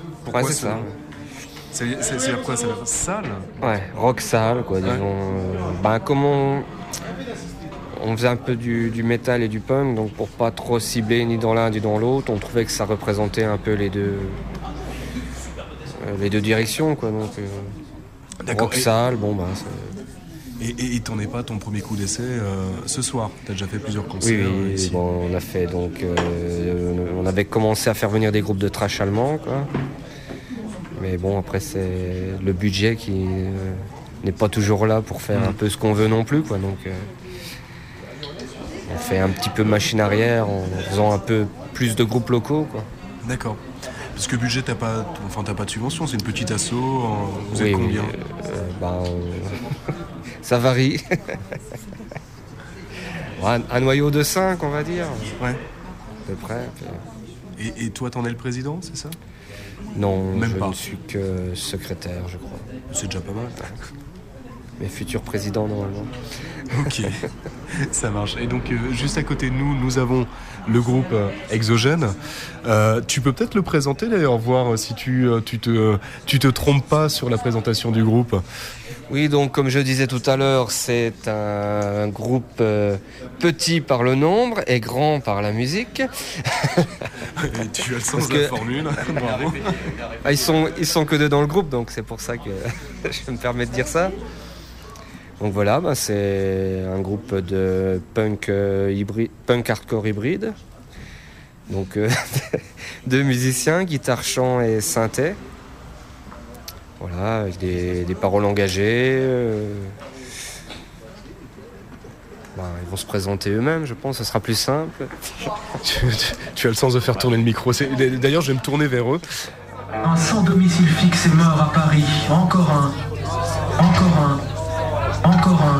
Pourquoi c'est ça. C'est-à-dire quoi? Ça veut dire sale? Ouais, rock sale, quoi, disons. Comme on faisait un peu du métal et du punk, donc pour pas trop cibler ni dans l'un ni dans l'autre, on trouvait que ça représentait un peu les deux directions, quoi. Donc, D'accord. rock sale, Et t'en es pas ton premier coup d'essai ce soir? T'as déjà fait plusieurs concerts Oui, ici. bon, on a fait donc, on avait commencé à faire venir des groupes de thrash allemands, quoi. Mais bon, après c'est le budget qui n'est pas toujours là pour faire un peu ce qu'on veut non plus, quoi. Donc on fait un petit peu machine arrière en faisant un peu plus de groupes locaux, quoi. D'accord. Parce que budget, t'as pas de subvention, c'est une petite asso. Vous êtes combien? Ça varie. Un noyau de 5, on va dire. Ouais. À peu près. Et toi, t'en es le président, c'est ça? Non, Même je pas. ne suis que secrétaire, je crois. C'est déjà pas mal. Mais futur président, normalement. Ok, ça marche. Et donc, juste à côté de nous, nous avons le groupe Exogène. Tu peux peut-être le présenter d'ailleurs, voir si tu te trompes pas sur la présentation du groupe. Oui, donc comme je disais tout à l'heure, c'est un groupe petit par le nombre et grand par la musique. Et tu as le sens de la formule. Bravo. Ils sont que deux dans le groupe, donc c'est pour ça que je me permets de dire ça. Donc voilà, c'est un groupe de punk hardcore hybride. Donc 2 musiciens, guitare, chant et synthé. Voilà, avec des paroles engagées. Ils vont se présenter eux-mêmes, je pense, ce sera plus simple. Tu as le sens de faire tourner le micro. D'ailleurs, je vais me tourner vers eux. Un sans domicile fixe est mort à Paris. Encore un. Encore un. Encore un.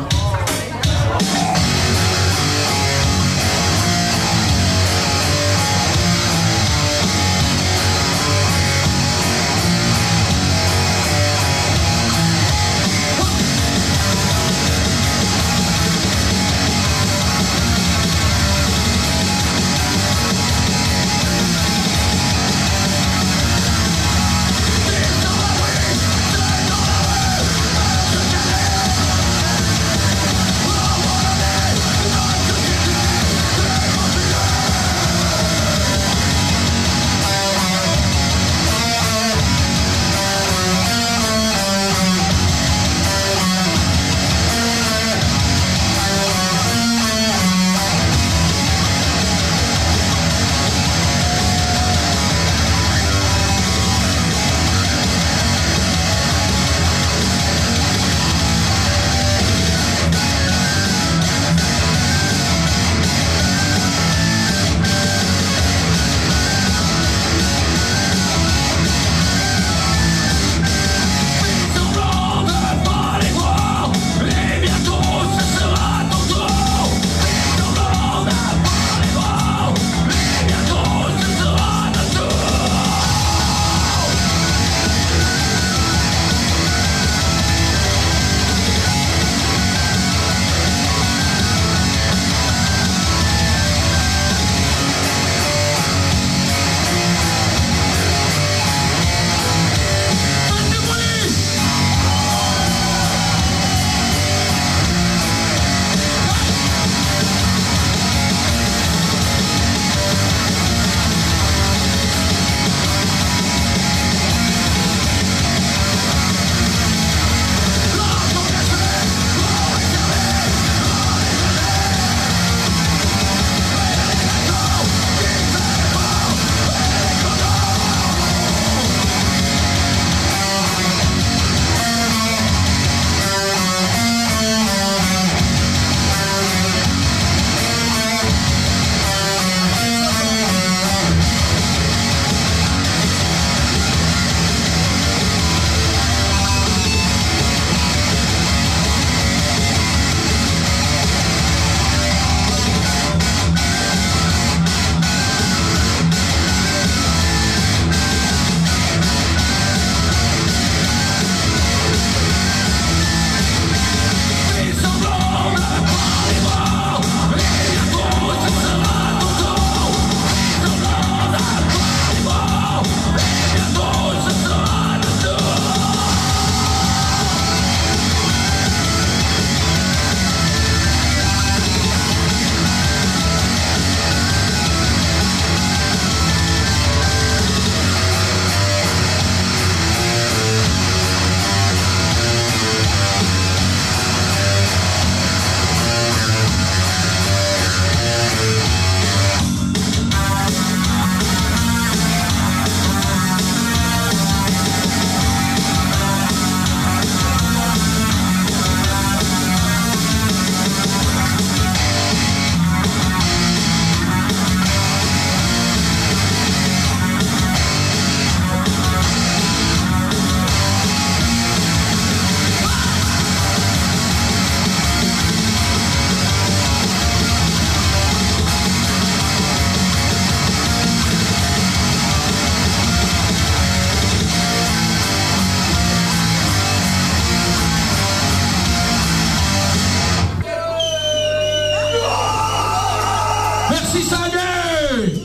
Merci Sergei.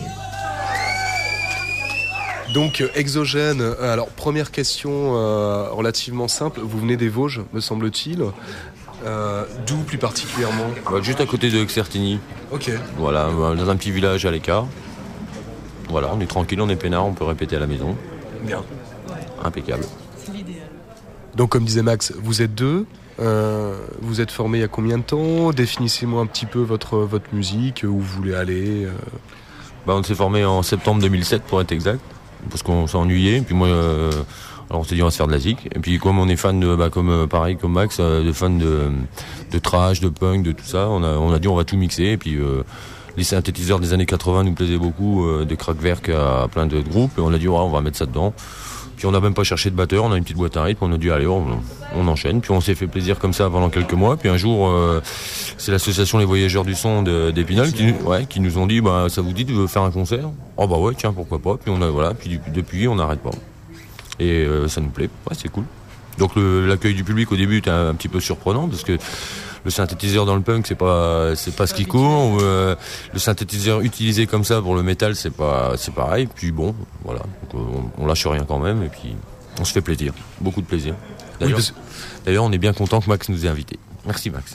Donc Exogène, alors première question relativement simple, vous venez des Vosges me semble-t-il, d'où plus particulièrement? Juste à côté de Certigny. Ok. Voilà, dans un petit village à l'écart. Voilà, on est tranquille, on est peinard, on peut répéter à la maison. Bien. Impeccable. C'est l'idéal. Donc comme disait Max, vous êtes deux, vous êtes formés il y a combien de temps? Définissez-moi un petit peu votre musique, où vous voulez aller. On s'est formé en septembre 2007 pour être exact, parce qu'on s'est ennuyé. Puis moi, alors on s'est dit on va se faire de la zik. Et puis comme on est fan de, pareil comme Max, de fans de thrash, de punk, de tout ça, on a dit on va tout mixer. Et puis les synthétiseurs des années 80 nous plaisaient beaucoup, des Kraftwerk à plein de groupes. Et on a dit on va mettre ça dedans. Puis on n'a même pas cherché de batteur, on a une petite boîte à rythme, on a dit allez on enchaîne. Puis on s'est fait plaisir comme ça pendant quelques mois. Puis un jour, c'est l'association Les Voyageurs du Son d'Épinal qui nous ont dit ça vous dit de faire un concert? Oh bah ouais tiens pourquoi pas. Puis puis depuis on n'arrête pas. Et ça nous plaît, ouais c'est cool. Donc l'accueil du public au début était un petit peu surprenant parce que le synthétiseur dans le punk c'est pas ce qui court. Le synthétiseur utilisé comme ça pour le métal c'est pareil. Puis bon voilà, donc, on lâche rien quand même et puis on se fait plaisir, beaucoup de plaisir. D'ailleurs on est bien content que Max nous ait invités. Merci Max.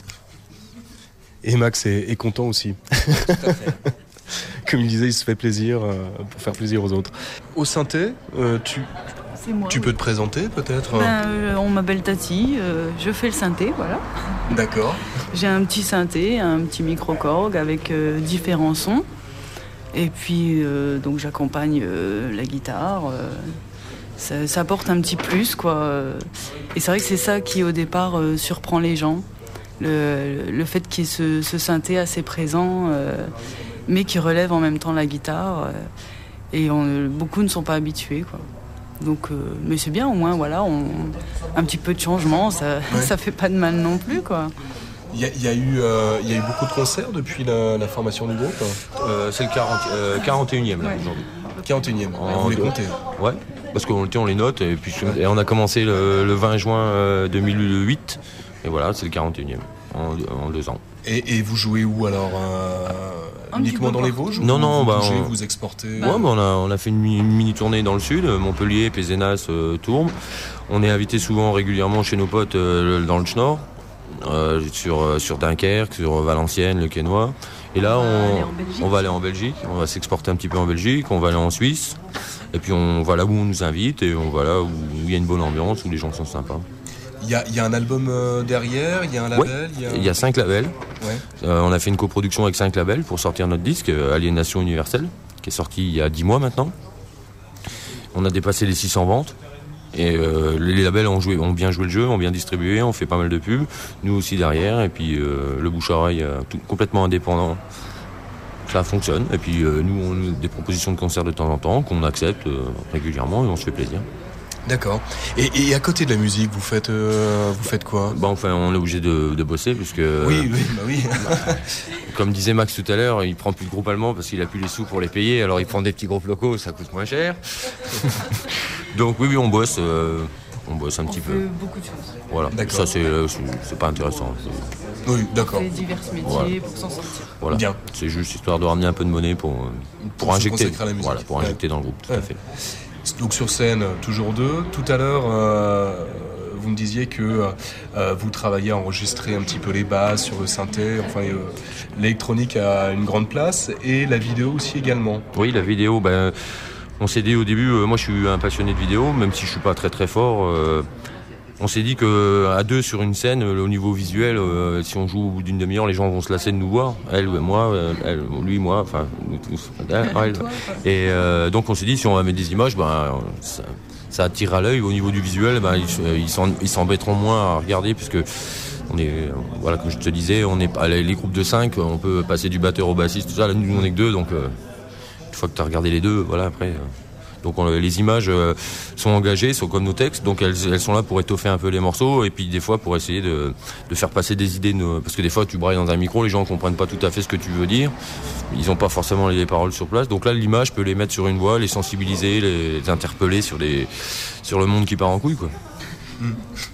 Et Max est content aussi. Tout à fait. Comme il disait, il se fait plaisir pour faire plaisir aux autres. Au synthé, C'est moi, tu peux te présenter peut-être? On m'appelle Tati, je fais le synthé, voilà. D'accord. J'ai un petit synthé, un petit micro-Korg avec différents sons. Et puis, donc j'accompagne la guitare. Ça apporte un petit plus, quoi. Et c'est vrai que c'est ça qui, au départ, surprend les gens. Le fait qu'il y ait ce synthé assez présent, mais qui relève en même temps la guitare. Et beaucoup ne sont pas habitués, quoi. Donc, mais c'est bien, au moins, voilà, un petit peu de changement, ça fait pas de mal non plus, quoi. Il y a eu beaucoup de concerts depuis la formation du groupe. C'est le 41e là aujourd'hui. 41e, vous les comptez? Ouais, parce qu'on les note et puis et on a commencé le 20 juin 2008 et voilà, c'est le 41e en 2 ans. Et vous jouez où alors? Uniquement dans les Vosges? Non, vous exportez? Ouais, on a fait une mini tournée dans le sud, Montpellier, Pézenas, Tourbe. On est invité souvent régulièrement chez nos potes dans le Schnorr, sur Dunkerque, sur Valenciennes, le Quesnoy. Et là, on va aller en Belgique, on va s'exporter un petit peu en Belgique, on va aller en Suisse. Et puis on va là où on nous invite et on va là où il y a une bonne ambiance, où les gens sont sympas. Il y a un album derrière, il y a un label? Il y a 5 labels. Ouais. On a fait une coproduction avec 5 labels pour sortir notre disque, Aliénation Universelle, qui est sorti il y a 10 mois maintenant. On a dépassé les 600 ventes. Et les labels ont bien joué le jeu, ont bien distribué, on fait pas mal de pubs. Nous aussi derrière. Et puis le bouche-oreille complètement indépendant. Ça fonctionne. Et puis nous, on a des propositions de concerts de temps en temps qu'on accepte régulièrement et on se fait plaisir. D'accord. Et à côté de la musique, vous faites quoi? On est obligé de bosser puisque. Oui. Comme disait Max tout à l'heure, il prend plus de groupes allemands parce qu'il a plus les sous pour les payer. Alors il prend des petits groupes locaux, ça coûte moins cher. Donc oui, on bosse. On bosse un petit peu. On fait beaucoup de choses. Voilà. D'accord. Ça c'est pas intéressant. Oui, d'accord. On fait divers métiers pour s'en sortir. Voilà. Bien. C'est juste histoire de ramener un peu de monnaie pour injecter. Se consacrer à la musique. Voilà, pour injecter dans le groupe. Tout à fait. Donc sur scène, toujours deux. Tout à l'heure, vous me disiez que vous travaillez à enregistrer un petit peu les basses sur le synthé. Enfin, l'électronique a une grande place et la vidéo aussi également. Oui, la vidéo. On s'est dit au début, moi je suis un passionné de vidéo, même si je suis pas très très fort. On s'est dit que à deux sur une scène, au niveau visuel, si on joue au bout d'une demi-heure, les gens vont se lasser de nous voir. Elle, moi, lui, moi, enfin nous tous. Elle. Et donc on s'est dit si on va mettre des images, ça attirera l'œil. Au niveau du visuel, ils s'embêteront moins à regarder puisque on est, voilà, comme je te disais, on est pas les groupes de 5, on peut passer du batteur au bassiste, tout ça. Là, nous on est que 2, donc une fois que tu as regardé les deux, voilà après. Donc les images sont engagées, sont comme nos textes, donc elles sont là pour étoffer un peu les morceaux et puis des fois pour essayer de faire passer des idées. Parce que des fois tu brailles dans un micro, les gens ne comprennent pas tout à fait ce que tu veux dire, ils n'ont pas forcément les paroles sur place. Donc là l'image peut les mettre sur une voix, les sensibiliser, les interpeller sur le monde qui part en couille, quoi.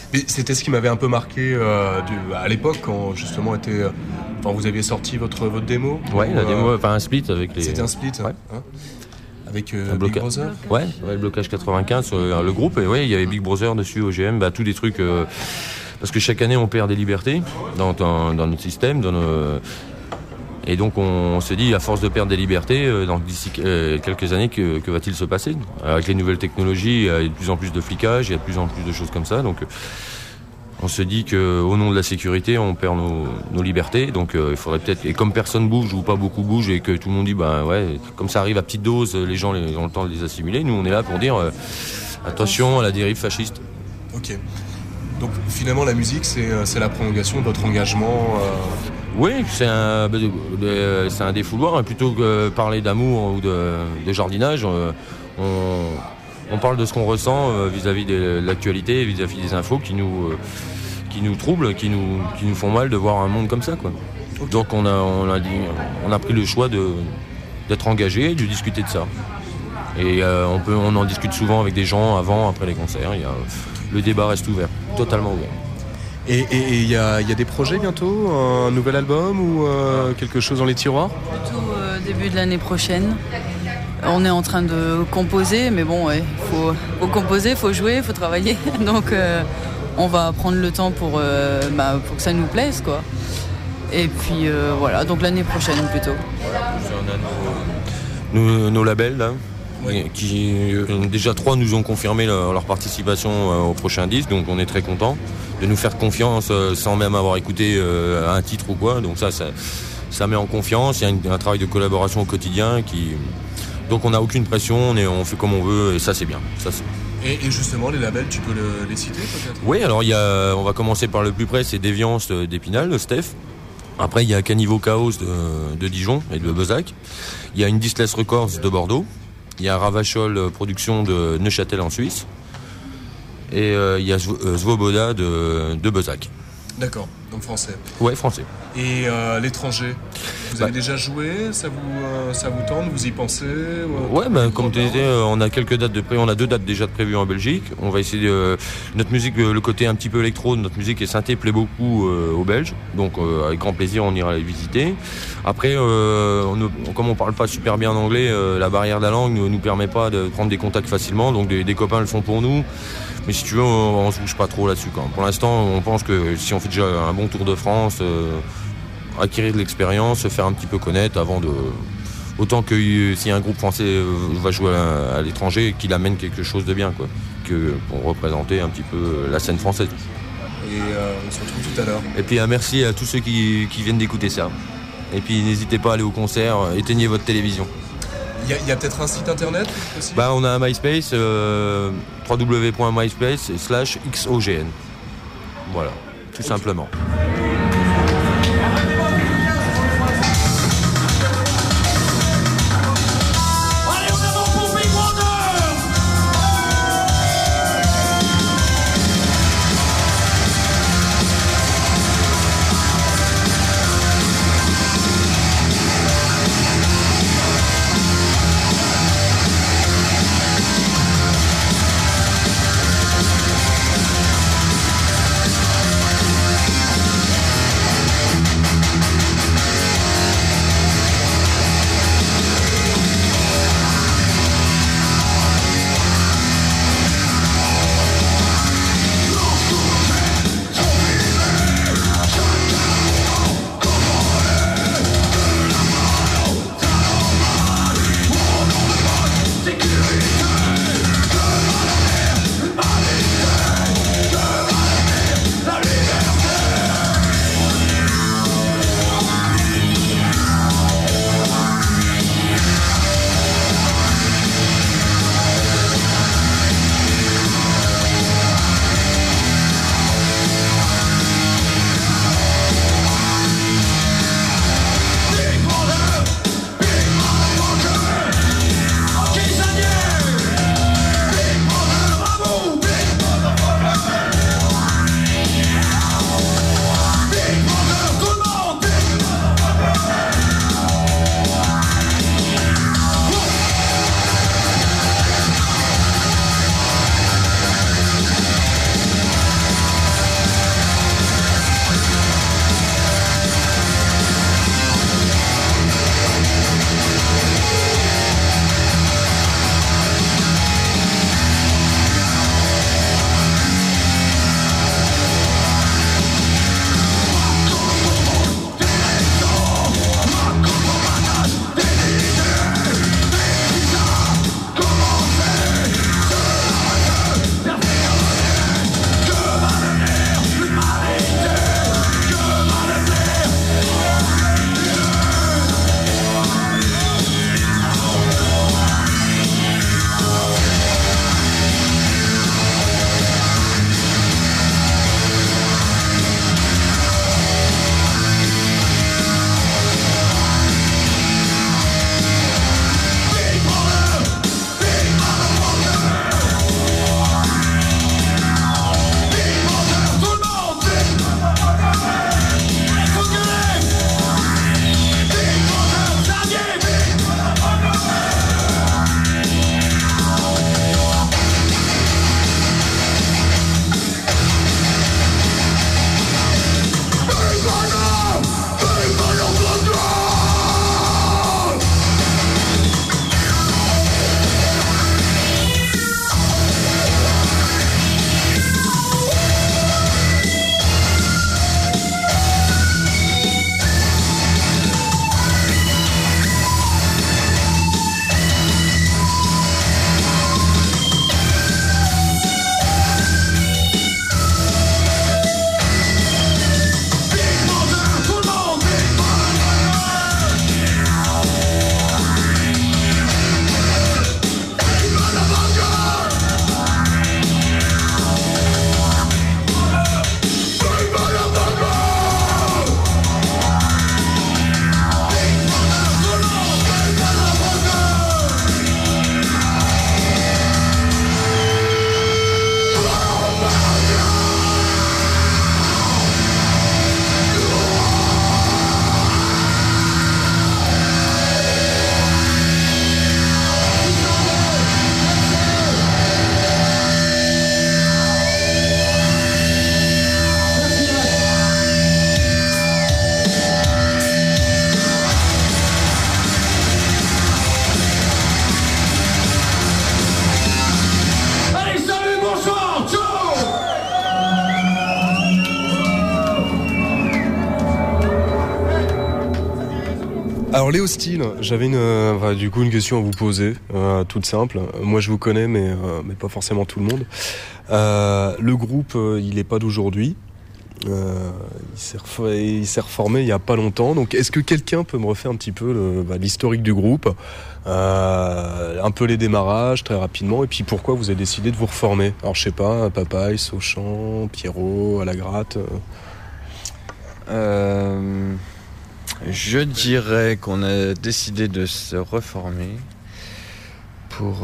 Mais c'était ce qui m'avait un peu marqué à l'époque quand justement vous aviez sorti votre démo. Ouais, la démo, enfin un split avec les. C'était un split. Ouais. Hein, avec Big Brother. Ouais, le blocage 95 sur le groupe, et ouais, il y avait Big Brother dessus, OGM, tous des trucs. Parce que chaque année on perd des libertés dans notre système, et donc on se dit, à force de perdre des libertés, d'ici quelques années, que va-t-il se passer ? Avec les nouvelles technologies, il y a de plus en plus de flicage, il y a de plus en plus de choses comme ça. Donc on se dit qu'au nom de la sécurité, on perd nos libertés. Donc il faudrait peut-être, et comme personne bouge ou pas beaucoup bouge, et que tout le monde dit, comme ça arrive à petite dose, les gens ont le temps de les assimiler. Nous on est là pour dire attention à la dérive fasciste. Ok. Donc finalement la musique c'est la prolongation de votre engagement. Oui, c'est un défouloir. Plutôt que parler d'amour ou de jardinage, on parle de ce qu'on ressent vis-à-vis de l'actualité, vis-à-vis des infos qui nous troublent, qui nous font mal de voir un monde comme ça, quoi. Okay. Donc on a pris le choix d'être engagé et de discuter de ça. Et on en discute souvent avec des gens avant, après les concerts. Le débat reste ouvert, totalement ouvert. Et il y a des projets bientôt, un nouvel album ou quelque chose dans les tiroirs ? Plutôt début de l'année prochaine. On est en train de composer, mais bon, faut composer, faut jouer, faut travailler. Donc on va prendre le temps pour que ça nous plaise, quoi. Et puis voilà, donc l'année prochaine plutôt. Nos labels là. Oui. Déjà 3 nous ont confirmé leur participation au prochain disque, donc on est très contents de nous faire confiance sans même avoir écouté un titre ou quoi. Donc ça met en confiance. Il y a un travail de collaboration au quotidien donc on n'a aucune pression, on fait comme on veut, et ça c'est bien. Et justement les labels, tu peux les citer peut-être ? Oui, alors on va commencer par le plus près, c'est Déviance d'Épinal, de Steph. Après il y a Caniveau Chaos de Dijon et de Bezac. Il y a Indistless Records de Bordeaux. Il y a Ravachol Production de Neuchâtel en Suisse. Et il y a Svoboda de Bezac. D'accord, donc français. Ouais, français. Et l'étranger, vous avez déjà joué, ça vous tente, vous y pensez Ouais, comme tu disais, on a quelques dates on a 2 dates déjà prévues en Belgique. On va essayer notre musique, le côté un petit peu électro de notre musique et synthé plaît beaucoup aux Belges. Donc avec grand plaisir, on ira les visiter. Après, comme on parle pas super bien en anglais, la barrière de la langue nous permet pas de prendre des contacts facilement. Donc des copains le font pour nous. Mais si tu veux, on se bouge pas trop là-dessus, quand même. Pour l'instant, on pense que si on fait déjà un bon tour de France, acquérir de l'expérience, se faire un petit peu connaître avant de... Autant que si un groupe français va jouer à l'étranger, qu'il amène quelque chose de bien, quoi. Pour représenter un petit peu la scène française. Et on se retrouve tout à l'heure. Et puis merci à tous ceux qui viennent d'écouter ça. Et puis n'hésitez pas à aller au concert, éteignez votre télévision. Il y a peut-être un site internet aussi ? On a un MySpace, www.myspace/XOGN. Voilà, tout simplement. Alors Léo Style, j'avais une question à vous poser, toute simple. Moi je vous connais, mais pas forcément tout le monde. Le groupe, il n'est pas d'aujourd'hui. Il s'est reformé il y a pas longtemps. Donc est-ce que quelqu'un peut me refaire un petit peu l'historique du groupe, un peu les démarrages très rapidement, et puis pourquoi vous avez décidé de vous reformer? Alors je sais pas, Papaye, Sauchant, Pierrot, à la gratte. Je dirais qu'on a décidé de se reformer pour...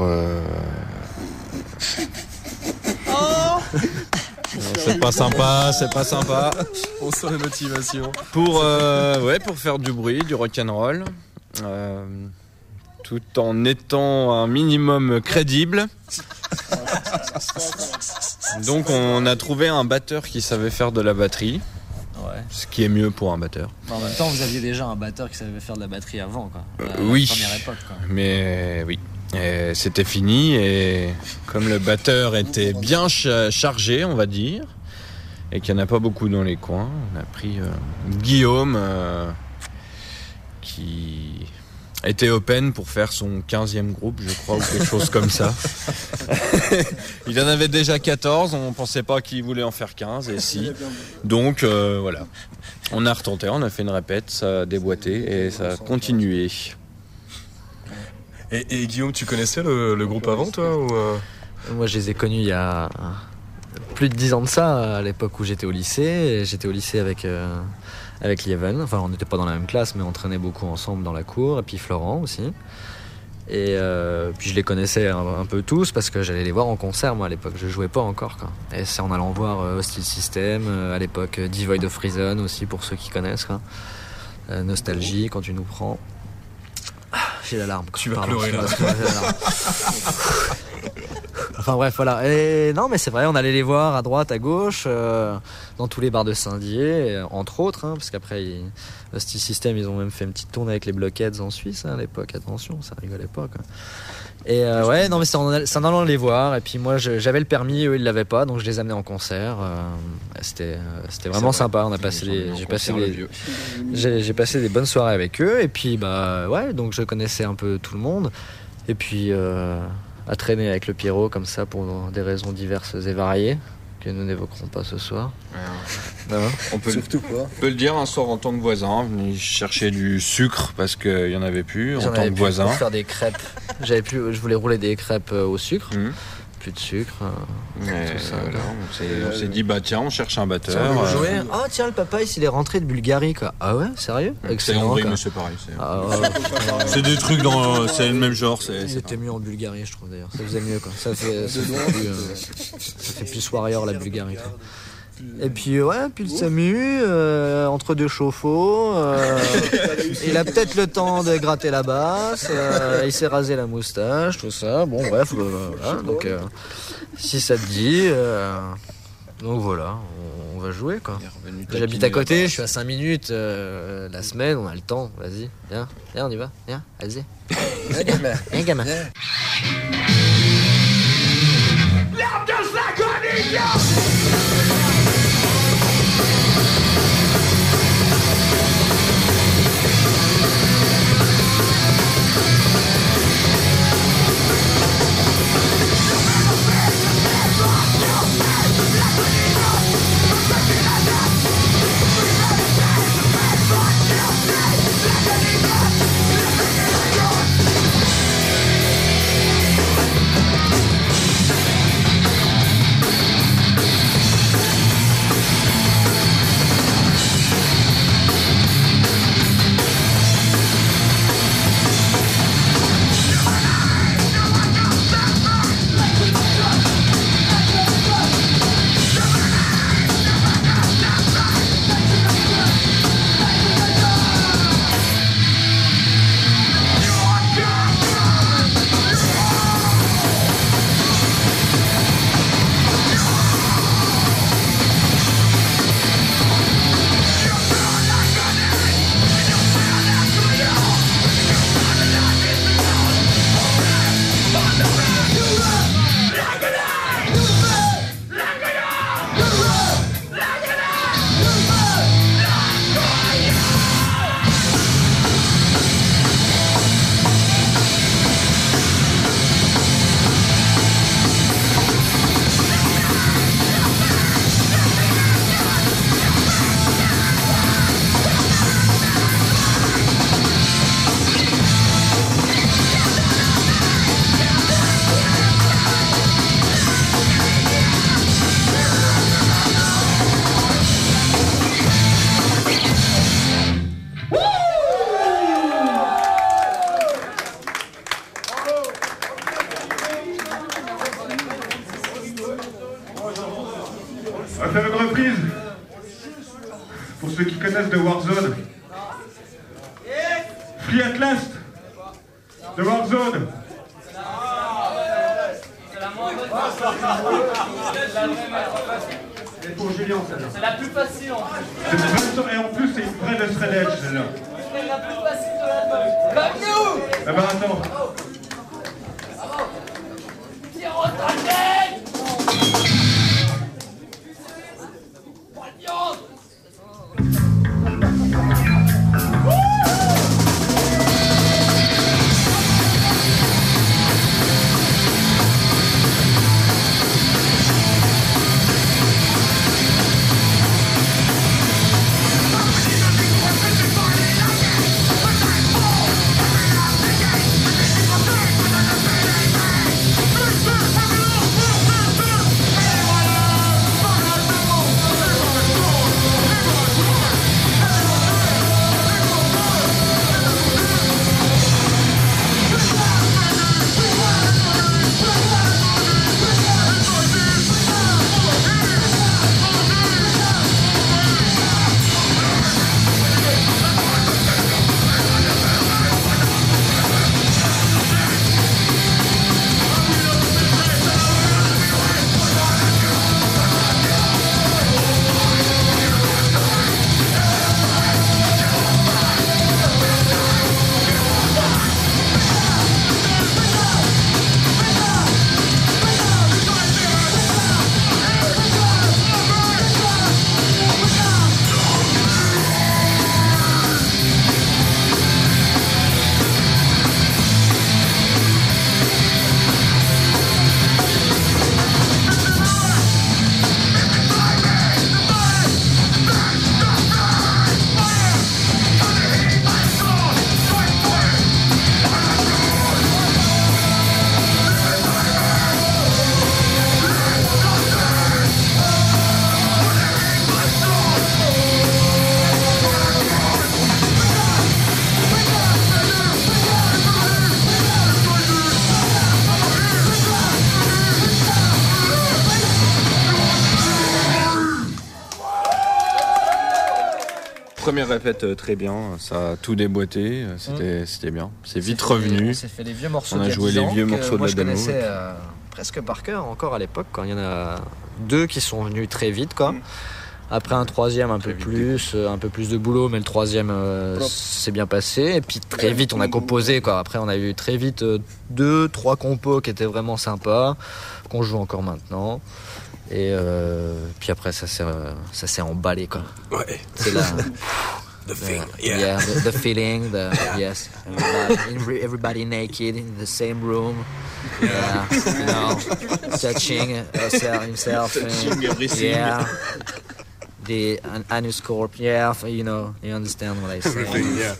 Oh c'est pas sympa. On sent la motivation. Pour faire du bruit, du rock'n'roll, tout en étant un minimum crédible. Donc on a trouvé un batteur qui savait faire de la batterie. Ouais. Ce qui est mieux pour un batteur. En même temps, vous aviez déjà un batteur qui savait faire de la batterie avant, quoi. Oui, la première époque, quoi. Mais oui. Et c'était fini, et comme le batteur était bien chargé, on va dire, et qu'il n'y en a pas beaucoup dans les coins, on a pris Guillaume qui était open pour faire son 15e groupe, je crois, ou quelque chose comme ça. Il en avait déjà 14, on pensait pas qu'il voulait en faire 15, et si. Donc voilà, on a retenté, on a fait une répète, ça a déboîté et ça a continué. Et Guillaume, tu connaissais le groupe avant, toi ou Moi, je les ai connus il y a plus de 10 ans de ça, à l'époque où j'étais au lycée. J'étais au lycée avec Lieven. Enfin, on n'était pas dans la même classe, mais on traînait beaucoup ensemble dans la cour. Et puis Florent aussi. Et puis je les connaissais un peu tous parce que j'allais les voir en concert, moi, à l'époque. Je jouais pas encore, quoi. Et c'est en allant voir Hostile System, à l'époque Devoid of Reason aussi, pour ceux qui connaissent, quoi. Nostalgie, quand tu nous prends. J'ai l'alarme. Tu vas pleurer là. Enfin bref, voilà. Et non, mais c'est vrai, on allait les voir à droite, à gauche, dans tous les bars de Saint-Dié, entre autres, hein, parce qu'après, Hostile System, ils ont même fait une petite tournée avec les Blockheads en Suisse, hein, à l'époque. Attention, ça rigolait pas, quoi. Et ouais, non, mais c'est en allant les voir. Et puis moi, j'avais le permis, eux, ils l'avaient pas, donc je les amenais en concert. C'était vraiment sympa. On a passé j'ai passé des bonnes soirées avec eux. Et puis bah ouais, donc je connaissais un peu tout le monde. Et puis à traîner avec le Pierrot comme ça pour des raisons diverses et variées que nous n'évoquerons pas ce soir. Non, on peut surtout pas. On peut le dire, un soir en tant que voisin, venu chercher du sucre parce qu'il y en avait plus en tant que voisin. Pour faire des crêpes. Je voulais rouler des crêpes au sucre. Plus de sucre. Tout ça, voilà, on s'est dit bah tiens, on cherche un batteur. Ah tiens, le papa il est rentré de Bulgarie, quoi. Ah ouais, sérieux? C'est Hongrie, mais c'est pareil. C'est des trucs c'est le même genre. C'était mieux en Bulgarie, je trouve d'ailleurs. Ça faisait mieux, quoi. Ça fait plus warrior la Bulgarie, quoi. Et puis ouais, puis le SAMU, entre deux chauffe-eau, il a peut-être le temps de gratter la basse, il s'est rasé la moustache, tout ça. Bon bref, voilà. Donc si ça te dit, donc voilà, on va jouer, quoi. J'habite à côté, je suis à 5 minutes la semaine, on a le temps. Vas-y, viens, on y va, viens, allez-y. Viens gamin. L'arme de Slagonia. ceux qui connaissent The Warzone. Free at Last. The Warzone. C'est pour Julien, celle-là. C'est la plus facile en plus. Et en plus, c'est une vraie de Thread Edge, celle-là. C'est la plus facile de l'album. Comme nous. Eh ben, attends. Tire ta tête. Première répète très bien, ça a tout déboîté, c'était bien. C'est vite revenu. On s'est fait les vieux morceaux. On a joué les vieux morceaux de la démo. Moi je connaissais presque par cœur encore à l'époque, quand il y en a deux qui sont venus très vite quoi. Après un troisième un peu plus de boulot, mais le troisième s'est bien passé. Et puis très vite on a composé quoi. Après on a eu très vite 2-3 compos qui étaient vraiment sympas, qu'on joue encore maintenant. Et puis après ça s'est emballé quoi. Ouais. C'est là. The thing, yeah, the feeling, yes, everybody naked in the same room, yeah, you know, touching himself, Touching everything. yeah, the anus corp, yeah, you know, you understand what I say. Everything, yeah.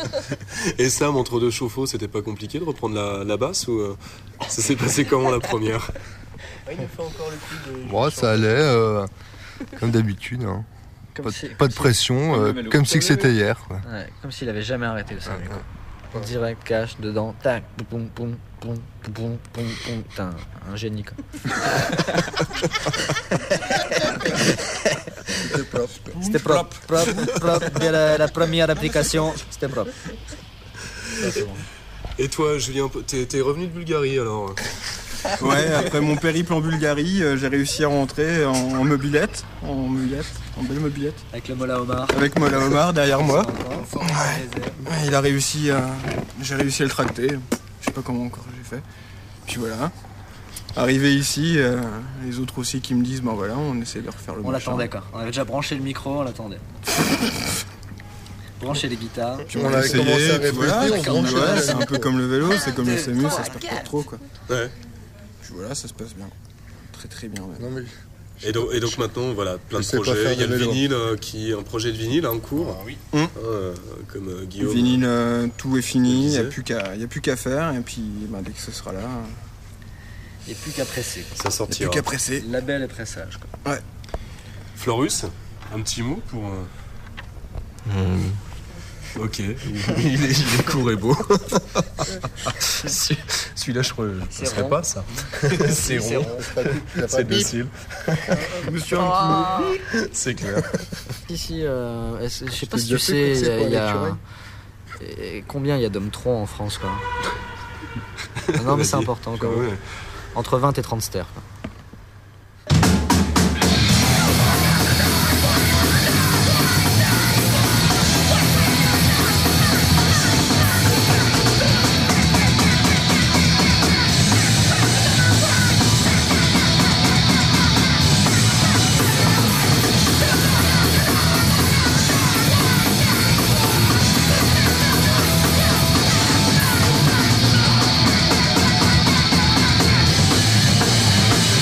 Et Sam, entre deux chauffe-eau, c'était pas compliqué de reprendre la basse ou ça s'est passé comment la première? Il a fait encore le coup de... Bon, ça allait, comme d'habitude. Hein. Pas de pression, comme si c'était hier. Quoi. Ouais, comme s'il avait jamais arrêté le salut. Quoi. Direct, cash, dedans, tac, poum, poum, poum, poum, poum, poum. Putain, un génie quoi. C'était propre. Dès la première application, c'était propre. Et toi, Julien, t'es revenu de Bulgarie alors? Ouais, après mon périple en Bulgarie, j'ai réussi à rentrer en mobilette, en belle mobilette. Avec le Mola Omar. Avec Mola Omar derrière moi. Il a réussi j'ai réussi à le tracter. Je sais pas comment encore j'ai fait. Puis voilà. Arrivé ici, les autres aussi qui me disent, ben voilà, on essaie de refaire le machin. On l'attendait quoi. On avait déjà branché le micro, on l'attendait. Brancher les guitares. Puis on a commencé à répéter, voilà, c'est un peu comme le vélo, c'est comme le SAMU, ça se perd pas trop quoi. Ouais. Puis voilà, ça se passe bien. Très très bien. Non, mais... Et donc maintenant, voilà, plein de projets. Il y a le vinyle, un projet de vinyle en cours. Ah, oui. Comme Guillaume. Le vinyle, tout est fini, il n'y a plus qu'à faire. Et puis bah, dès que ce sera là. Il n'y a plus qu'à presser. Ça sortira. Il n'y a plus qu'à presser. Label et pressage. Quoi. Ouais. Florus, un petit mot pour. Ok, il est court et beau. celui-là, je ne serait rond. pas ça. C'est C'est rond. rond. C'est docile. Je me suis un C'est clair. Ici, je sais pas t'ai si déjà tu fait sais, courser par il y a l'écureuil. et combien il y a d'hommes troncs en France, quoi. Ah non, mais c'est important, quoi. Ouais. Entre 20 et 30 stères, quoi. Thank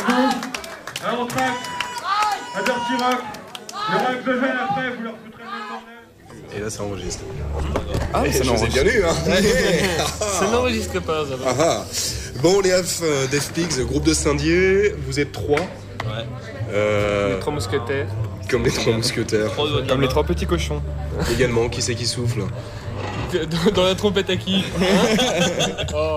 Là, on traque. À Dirty Rock. Il y aura Exogène après, vous leur foutrez le cornet. Et là, ça enregistre. Ah, ça bien lu, hein. Ça n'enregistre pas, ça va. Ah, bon, les Def Pigs, groupe de Saint-Dié, vous êtes 3. Ouais. Les 3 mousquetaires. Comme les 3 mousquetaires. Comme les 3 petits cochons. Également, qui c'est qui souffle? Dans la trompette à qui? Oh.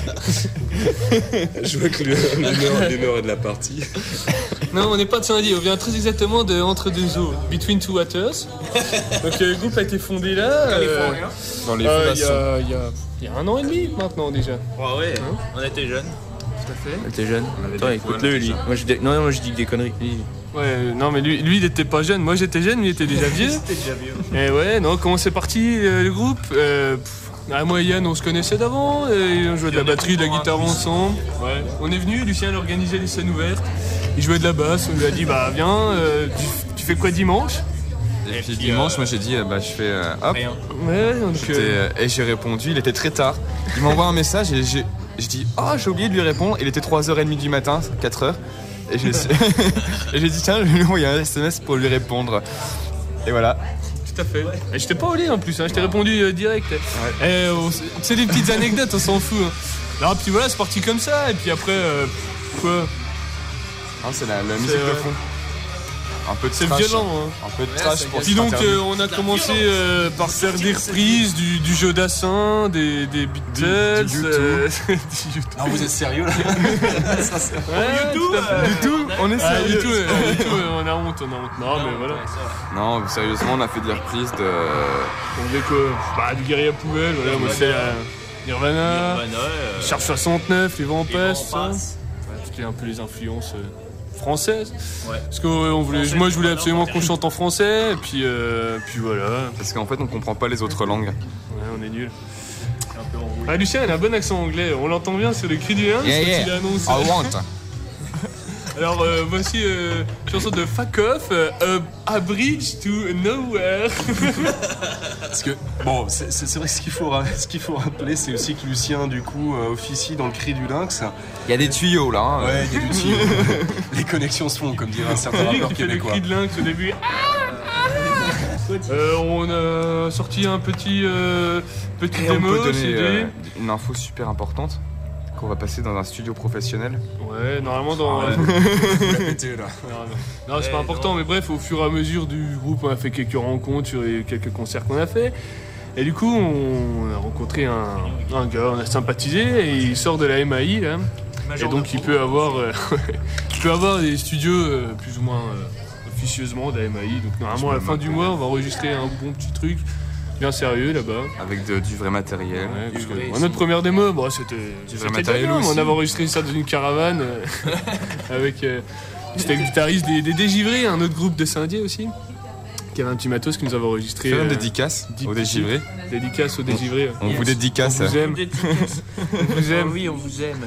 Je vois que l'humeur est de la partie. Non, on n'est pas de Saint-Dié, on vient très exactement de Entre deux eaux, Between Two Waters. Donc le groupe a été fondé là. Dans les fondations. Il y a 1 an et demi maintenant déjà. Ouais, ouais, on était jeunes. Tout à fait. On était jeunes. Attends, écoute-le, lui. Moi, je dis des conneries. Ouais, non, mais lui, il était pas jeune. Moi, j'étais jeune, lui, il était déjà vieux. C'était déjà vieux. Et ouais, non, comment c'est parti le groupe moi et Yann, on se connaissait d'avant. Et on jouait de la batterie, de la guitare ensemble. Ouais. On est venu, Lucien, il organisait les scènes ouvertes. Il jouait de la basse. On lui a dit, bah viens, tu fais quoi dimanche? Et puis dimanche, moi j'ai dit, je fais hop. Rien. Ouais, donc, et j'ai répondu, il était très tard. Il m'envoie un message et j'ai dit, j'ai oublié de lui répondre. Il était 3h30 du matin, 4h. Et j'ai dit, tiens, je vais lui envoyer un SMS pour lui répondre. Et voilà. Tout à fait. Et je t'ai pas olé en plus, hein. Je t'ai répondu direct. Ouais. Et c'est des petites anecdotes, on s'en fout. Hein. Alors, puis voilà, c'est parti comme ça. Et puis après, quoi? C'est la musique de fond. Un peu de c'est trash. Violent, hein. Un peu de trash pour puis donc on a commencé par faire des reprises du jeu d'Assin, des Beatles, du YouTube. Ah, vous êtes sérieux là? Du tout, on est sérieux. Du tout, on a honte. Non, mais voilà. Non, sérieusement, on a fait des reprises de. On faisait quoi? Du Guérilla Poubelle, voilà, moi c'est Nirvana, Charge 69, les Vents en Peste, ça. C'était un peu les influences françaises. Ouais. Parce que moi je voulais absolument qu'on chante en français, et puis voilà. Parce qu'en fait on comprend pas les autres langues. Ouais, on est nuls. Lucien il a un bon accent anglais, on l'entend bien sur le cri du 1, il annonce. I want. Alors voici chanson de Fuck Off, A Bridge to Nowhere. Parce que bon, c'est vrai que ce qu'il faut rappeler, c'est aussi que Lucien du coup officie dans le Cri du Lynx. Il y a des tuyaux là. Hein. Ouais, il y a des tuyaux. Les connexions se font, comme dirait un certain rappeur québécois. Le Cri de Lynx au début. On a sorti un petit démo. On peut donner une info super importante. On va passer dans un studio professionnel. Ouais, normalement dans. Vous la pétez là. Non, c'est pas important, mais bref, au fur et à mesure du groupe, on a fait quelques rencontres sur les quelques concerts qu'on a fait. Et du coup, on a rencontré un gars, on a sympathisé, et il sort de la MAI là. Et donc il peut avoir des studios plus ou moins officieusement de la MAI. Donc normalement à la fin du mois, on va enregistrer un bon petit truc. Bien sérieux là-bas. Avec du vrai matériel. Ouais, notre première démo, c'était du vrai matériel bien, aussi. on avait enregistré ça dans une caravane avec c'était le guitariste des Dégivrés, un autre groupe de Saint-Dié aussi, qui avait un petit matos qui nous avait enregistré. Fais une dédicace aux Dégivrés. Dédicace aux Dégivrés. On vous dédicace. On vous aime. On vous aime. Oui, on vous aime.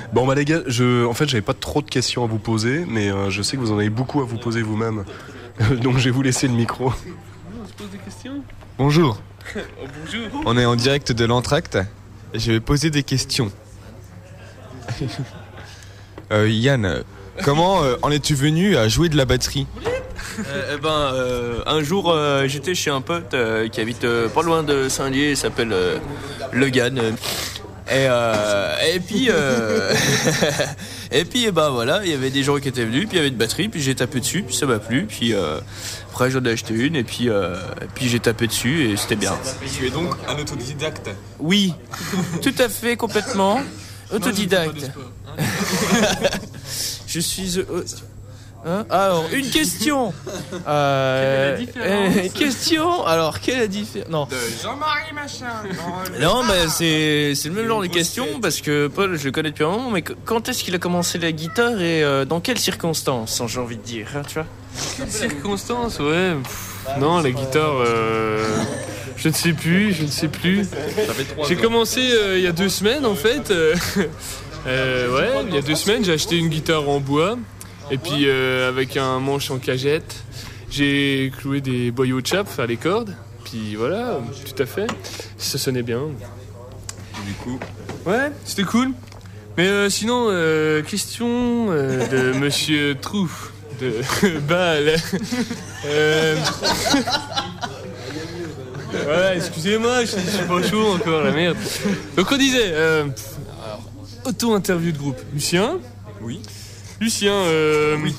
Bon bah les gars, en fait j'avais pas trop de questions à vous poser, mais je sais que vous en avez beaucoup à vous poser vous-même. Donc je vais vous laisser le micro. On se pose des questions. Bonjour. Oh, bonjour. On est en direct de l'Entracte et je vais poser des questions. Yann, comment en es-tu venu à jouer de la batterie? Un jour j'étais chez un pote qui habite pas loin de Saint-Dié, il s'appelle Logan. Et puis voilà, il y avait des gens qui étaient venus, puis il y avait une batterie, puis j'ai tapé dessus, puis ça m'a plu, puis après j'en ai acheté une et puis j'ai tapé dessus et c'était bien. Tu es donc un autodidacte? Oui, tout à fait, complètement autodidacte. Je suis alors, une question. Quelle est la différence Question. Alors, quelle est la différence? Non. De Jean-Marie Machin. Non, mais c'est le même genre de question parce que Paul, je le connais depuis un moment, mais quand est-ce qu'il a commencé la guitare et dans quelles circonstances, j'ai envie de dire, hein, tu vois? Quelles circonstances, ouais. Non, la guitare, je ne sais plus. J'ai commencé il y a 2 semaines en fait. Ouais, il y a 2 semaines, j'ai acheté une guitare en bois. Et puis avec un manche en cagette, j'ai cloué des boyaux de chape à les cordes. Puis voilà, tout à fait. Ça sonnait bien. Du coup. Ouais, c'était cool. Mais sinon, question de Monsieur Trou de Bâle. Ouais, excusez-moi, je suis pas chaud encore, la merde. Donc on disait, auto-interview de groupe. Lucien? Oui. Lucien, oui.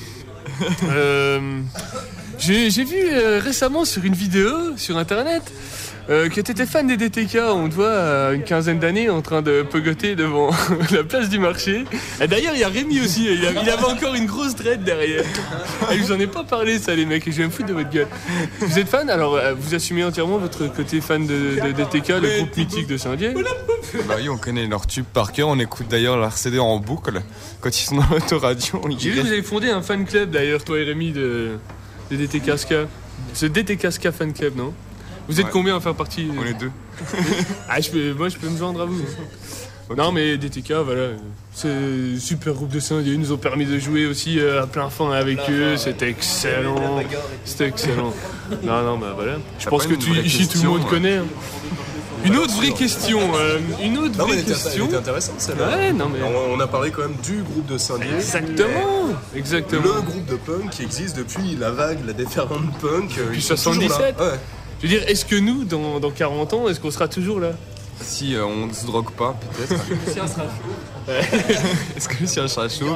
J'ai vu récemment sur une vidéo sur internet que t'étais fan des DTK. On te voit à une quinzaine d'années en train de pegoter devant la place du marché. Et d'ailleurs, il y a Rémi aussi. Il avait encore une grosse dread derrière. Et je vous en ai pas parlé, ça, les mecs. Et je vais me foutre de votre gueule. Vous êtes fan? Alors, vous assumez entièrement votre côté fan de DTK, le groupe mythique de Saint-Dié? Bah oui, on connaît leur tube par cœur. On écoute d'ailleurs leur CD en boucle quand ils sont dans l'autoradio. J'ai vu que vous avez fondé un fan club d'ailleurs, toi et Rémi, de DTK Ska. Ce DTK Ska fan club, non? Vous êtes combien à faire partie? On est 2. Moi je peux me joindre à vous. Okay. Non mais DTK, voilà, c'est un super groupe de Saint-Dié. Ils nous ont permis de jouer aussi à plein fond avec eux. C'était excellent. Non, bah voilà. Je pense que ici tout le monde connaît. Hein. Une autre vraie question. C'était intéressant celle-là. Ouais, non mais on a parlé quand même du groupe de Saint-Dié. Exactement. Le groupe de punk qui existe depuis la vague, la déferlante punk. Depuis 77. Ouais. Je veux dire, est-ce que nous, dans 40 ans, est-ce qu'on sera toujours là? Si on ne se drogue pas, peut-être. Lucien sera chaud. Est-ce que Lucien sera chaud?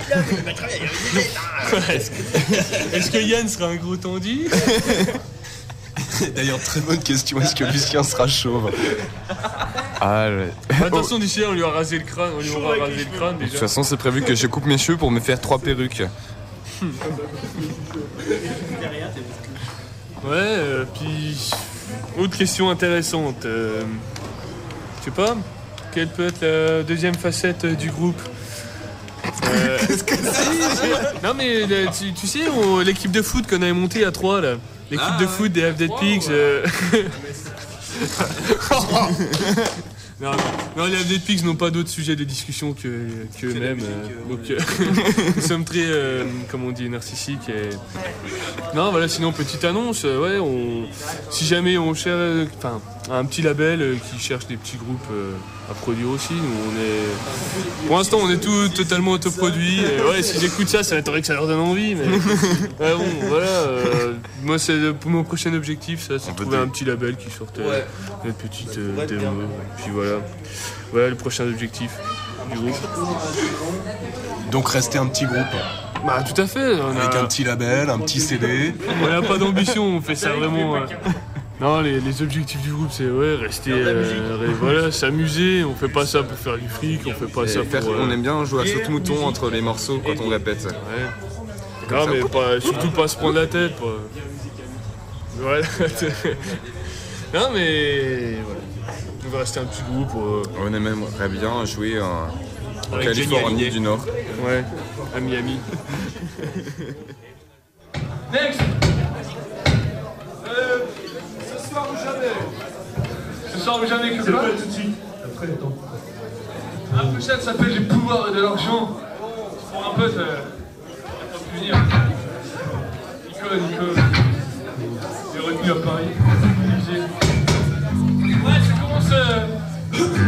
Est-ce que Yann sera un gros tendu? D'ailleurs, très bonne question. Est-ce que Lucien sera chauve? Attention, d'ici là, on lui a rasé le crâne. Déjà. De toute façon, c'est prévu que je coupe mes cheveux pour me faire 3 perruques. Ouais, puis autre question intéressante. Je sais pas, quelle peut être la deuxième facette du groupe? Qu'est-ce que c'est? Non mais tu sais, l'équipe de foot qu'on avait montée à 3 là, l'équipe de foot des Half Dead Pigs. Non, les Half Dead Pigs n'ont pas d'autres sujets de discussion qu'eux-mêmes. Donc nous sommes très, comme on dit, narcissiques. Et... Non, voilà, sinon, petite annonce, ouais, si jamais on cherche un petit label qui cherche des petits groupes à produire aussi, nous, pour l'instant, on est tout totalement autoproduit. Ouais, si j'écoute ça m'étonnerait que ça leur donne envie. Mais ouais, bon, voilà, moi, c'est mon prochain objectif, ça, c'est de trouver un petit label qui sorte une petite démo. Puis voilà le prochain objectif du groupe. Donc rester un petit groupe. Bah tout à fait. Avec un petit label, un petit CD. On n'a pas d'ambition, on fait ça vraiment. Non, les objectifs du groupe, c'est rester, s'amuser. On fait pas ça pour faire du fric, on fait pas ça pour. On aime bien jouer à saute-mouton entre les morceaux quand on répète. Ouais. Non, mais surtout pas se prendre la tête. Voilà. Non, mais voilà. On va rester un petit groupe. On aimerait bien jouer en Californie du Nord. Ouais, à Miami. Next. Ce soir ou jamais que pas tout de suite. Après, attends. La pochette s'appelle Les pouvoirs de l'argent. Pour un pote, il n'a pas pu venir. Nico, il est revenu à Paris. Ouais, tu commences.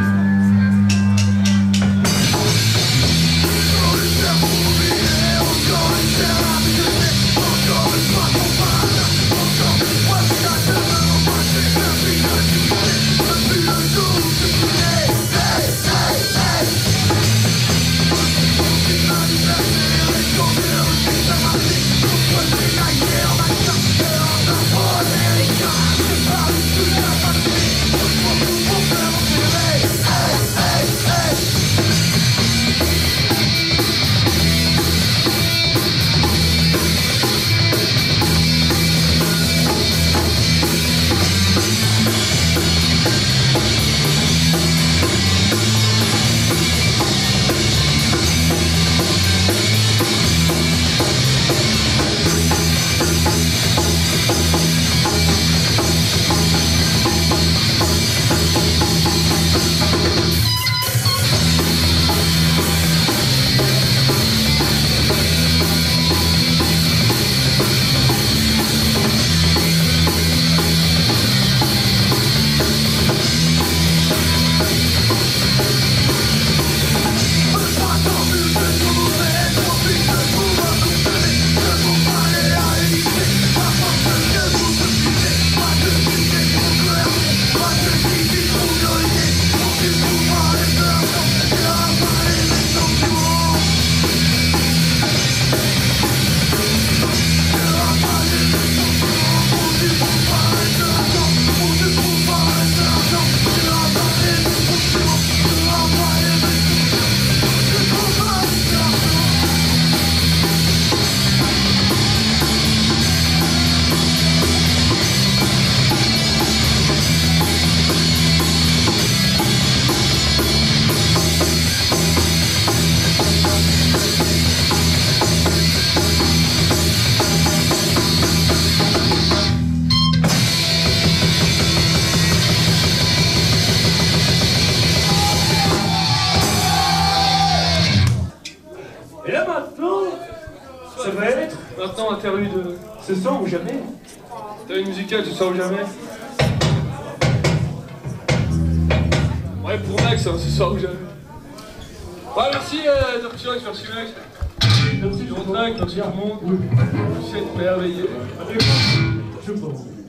Maintenant, interlude de ce soir ou jamais. Interlude musicale ce soir ou jamais. Ouais, pour Max, hein, ce soir ou jamais. Ouais, merci Dirty, merci Max. Merci Jean-Jacques, merci tout le monde. Vous êtes merveilleux. Je pense.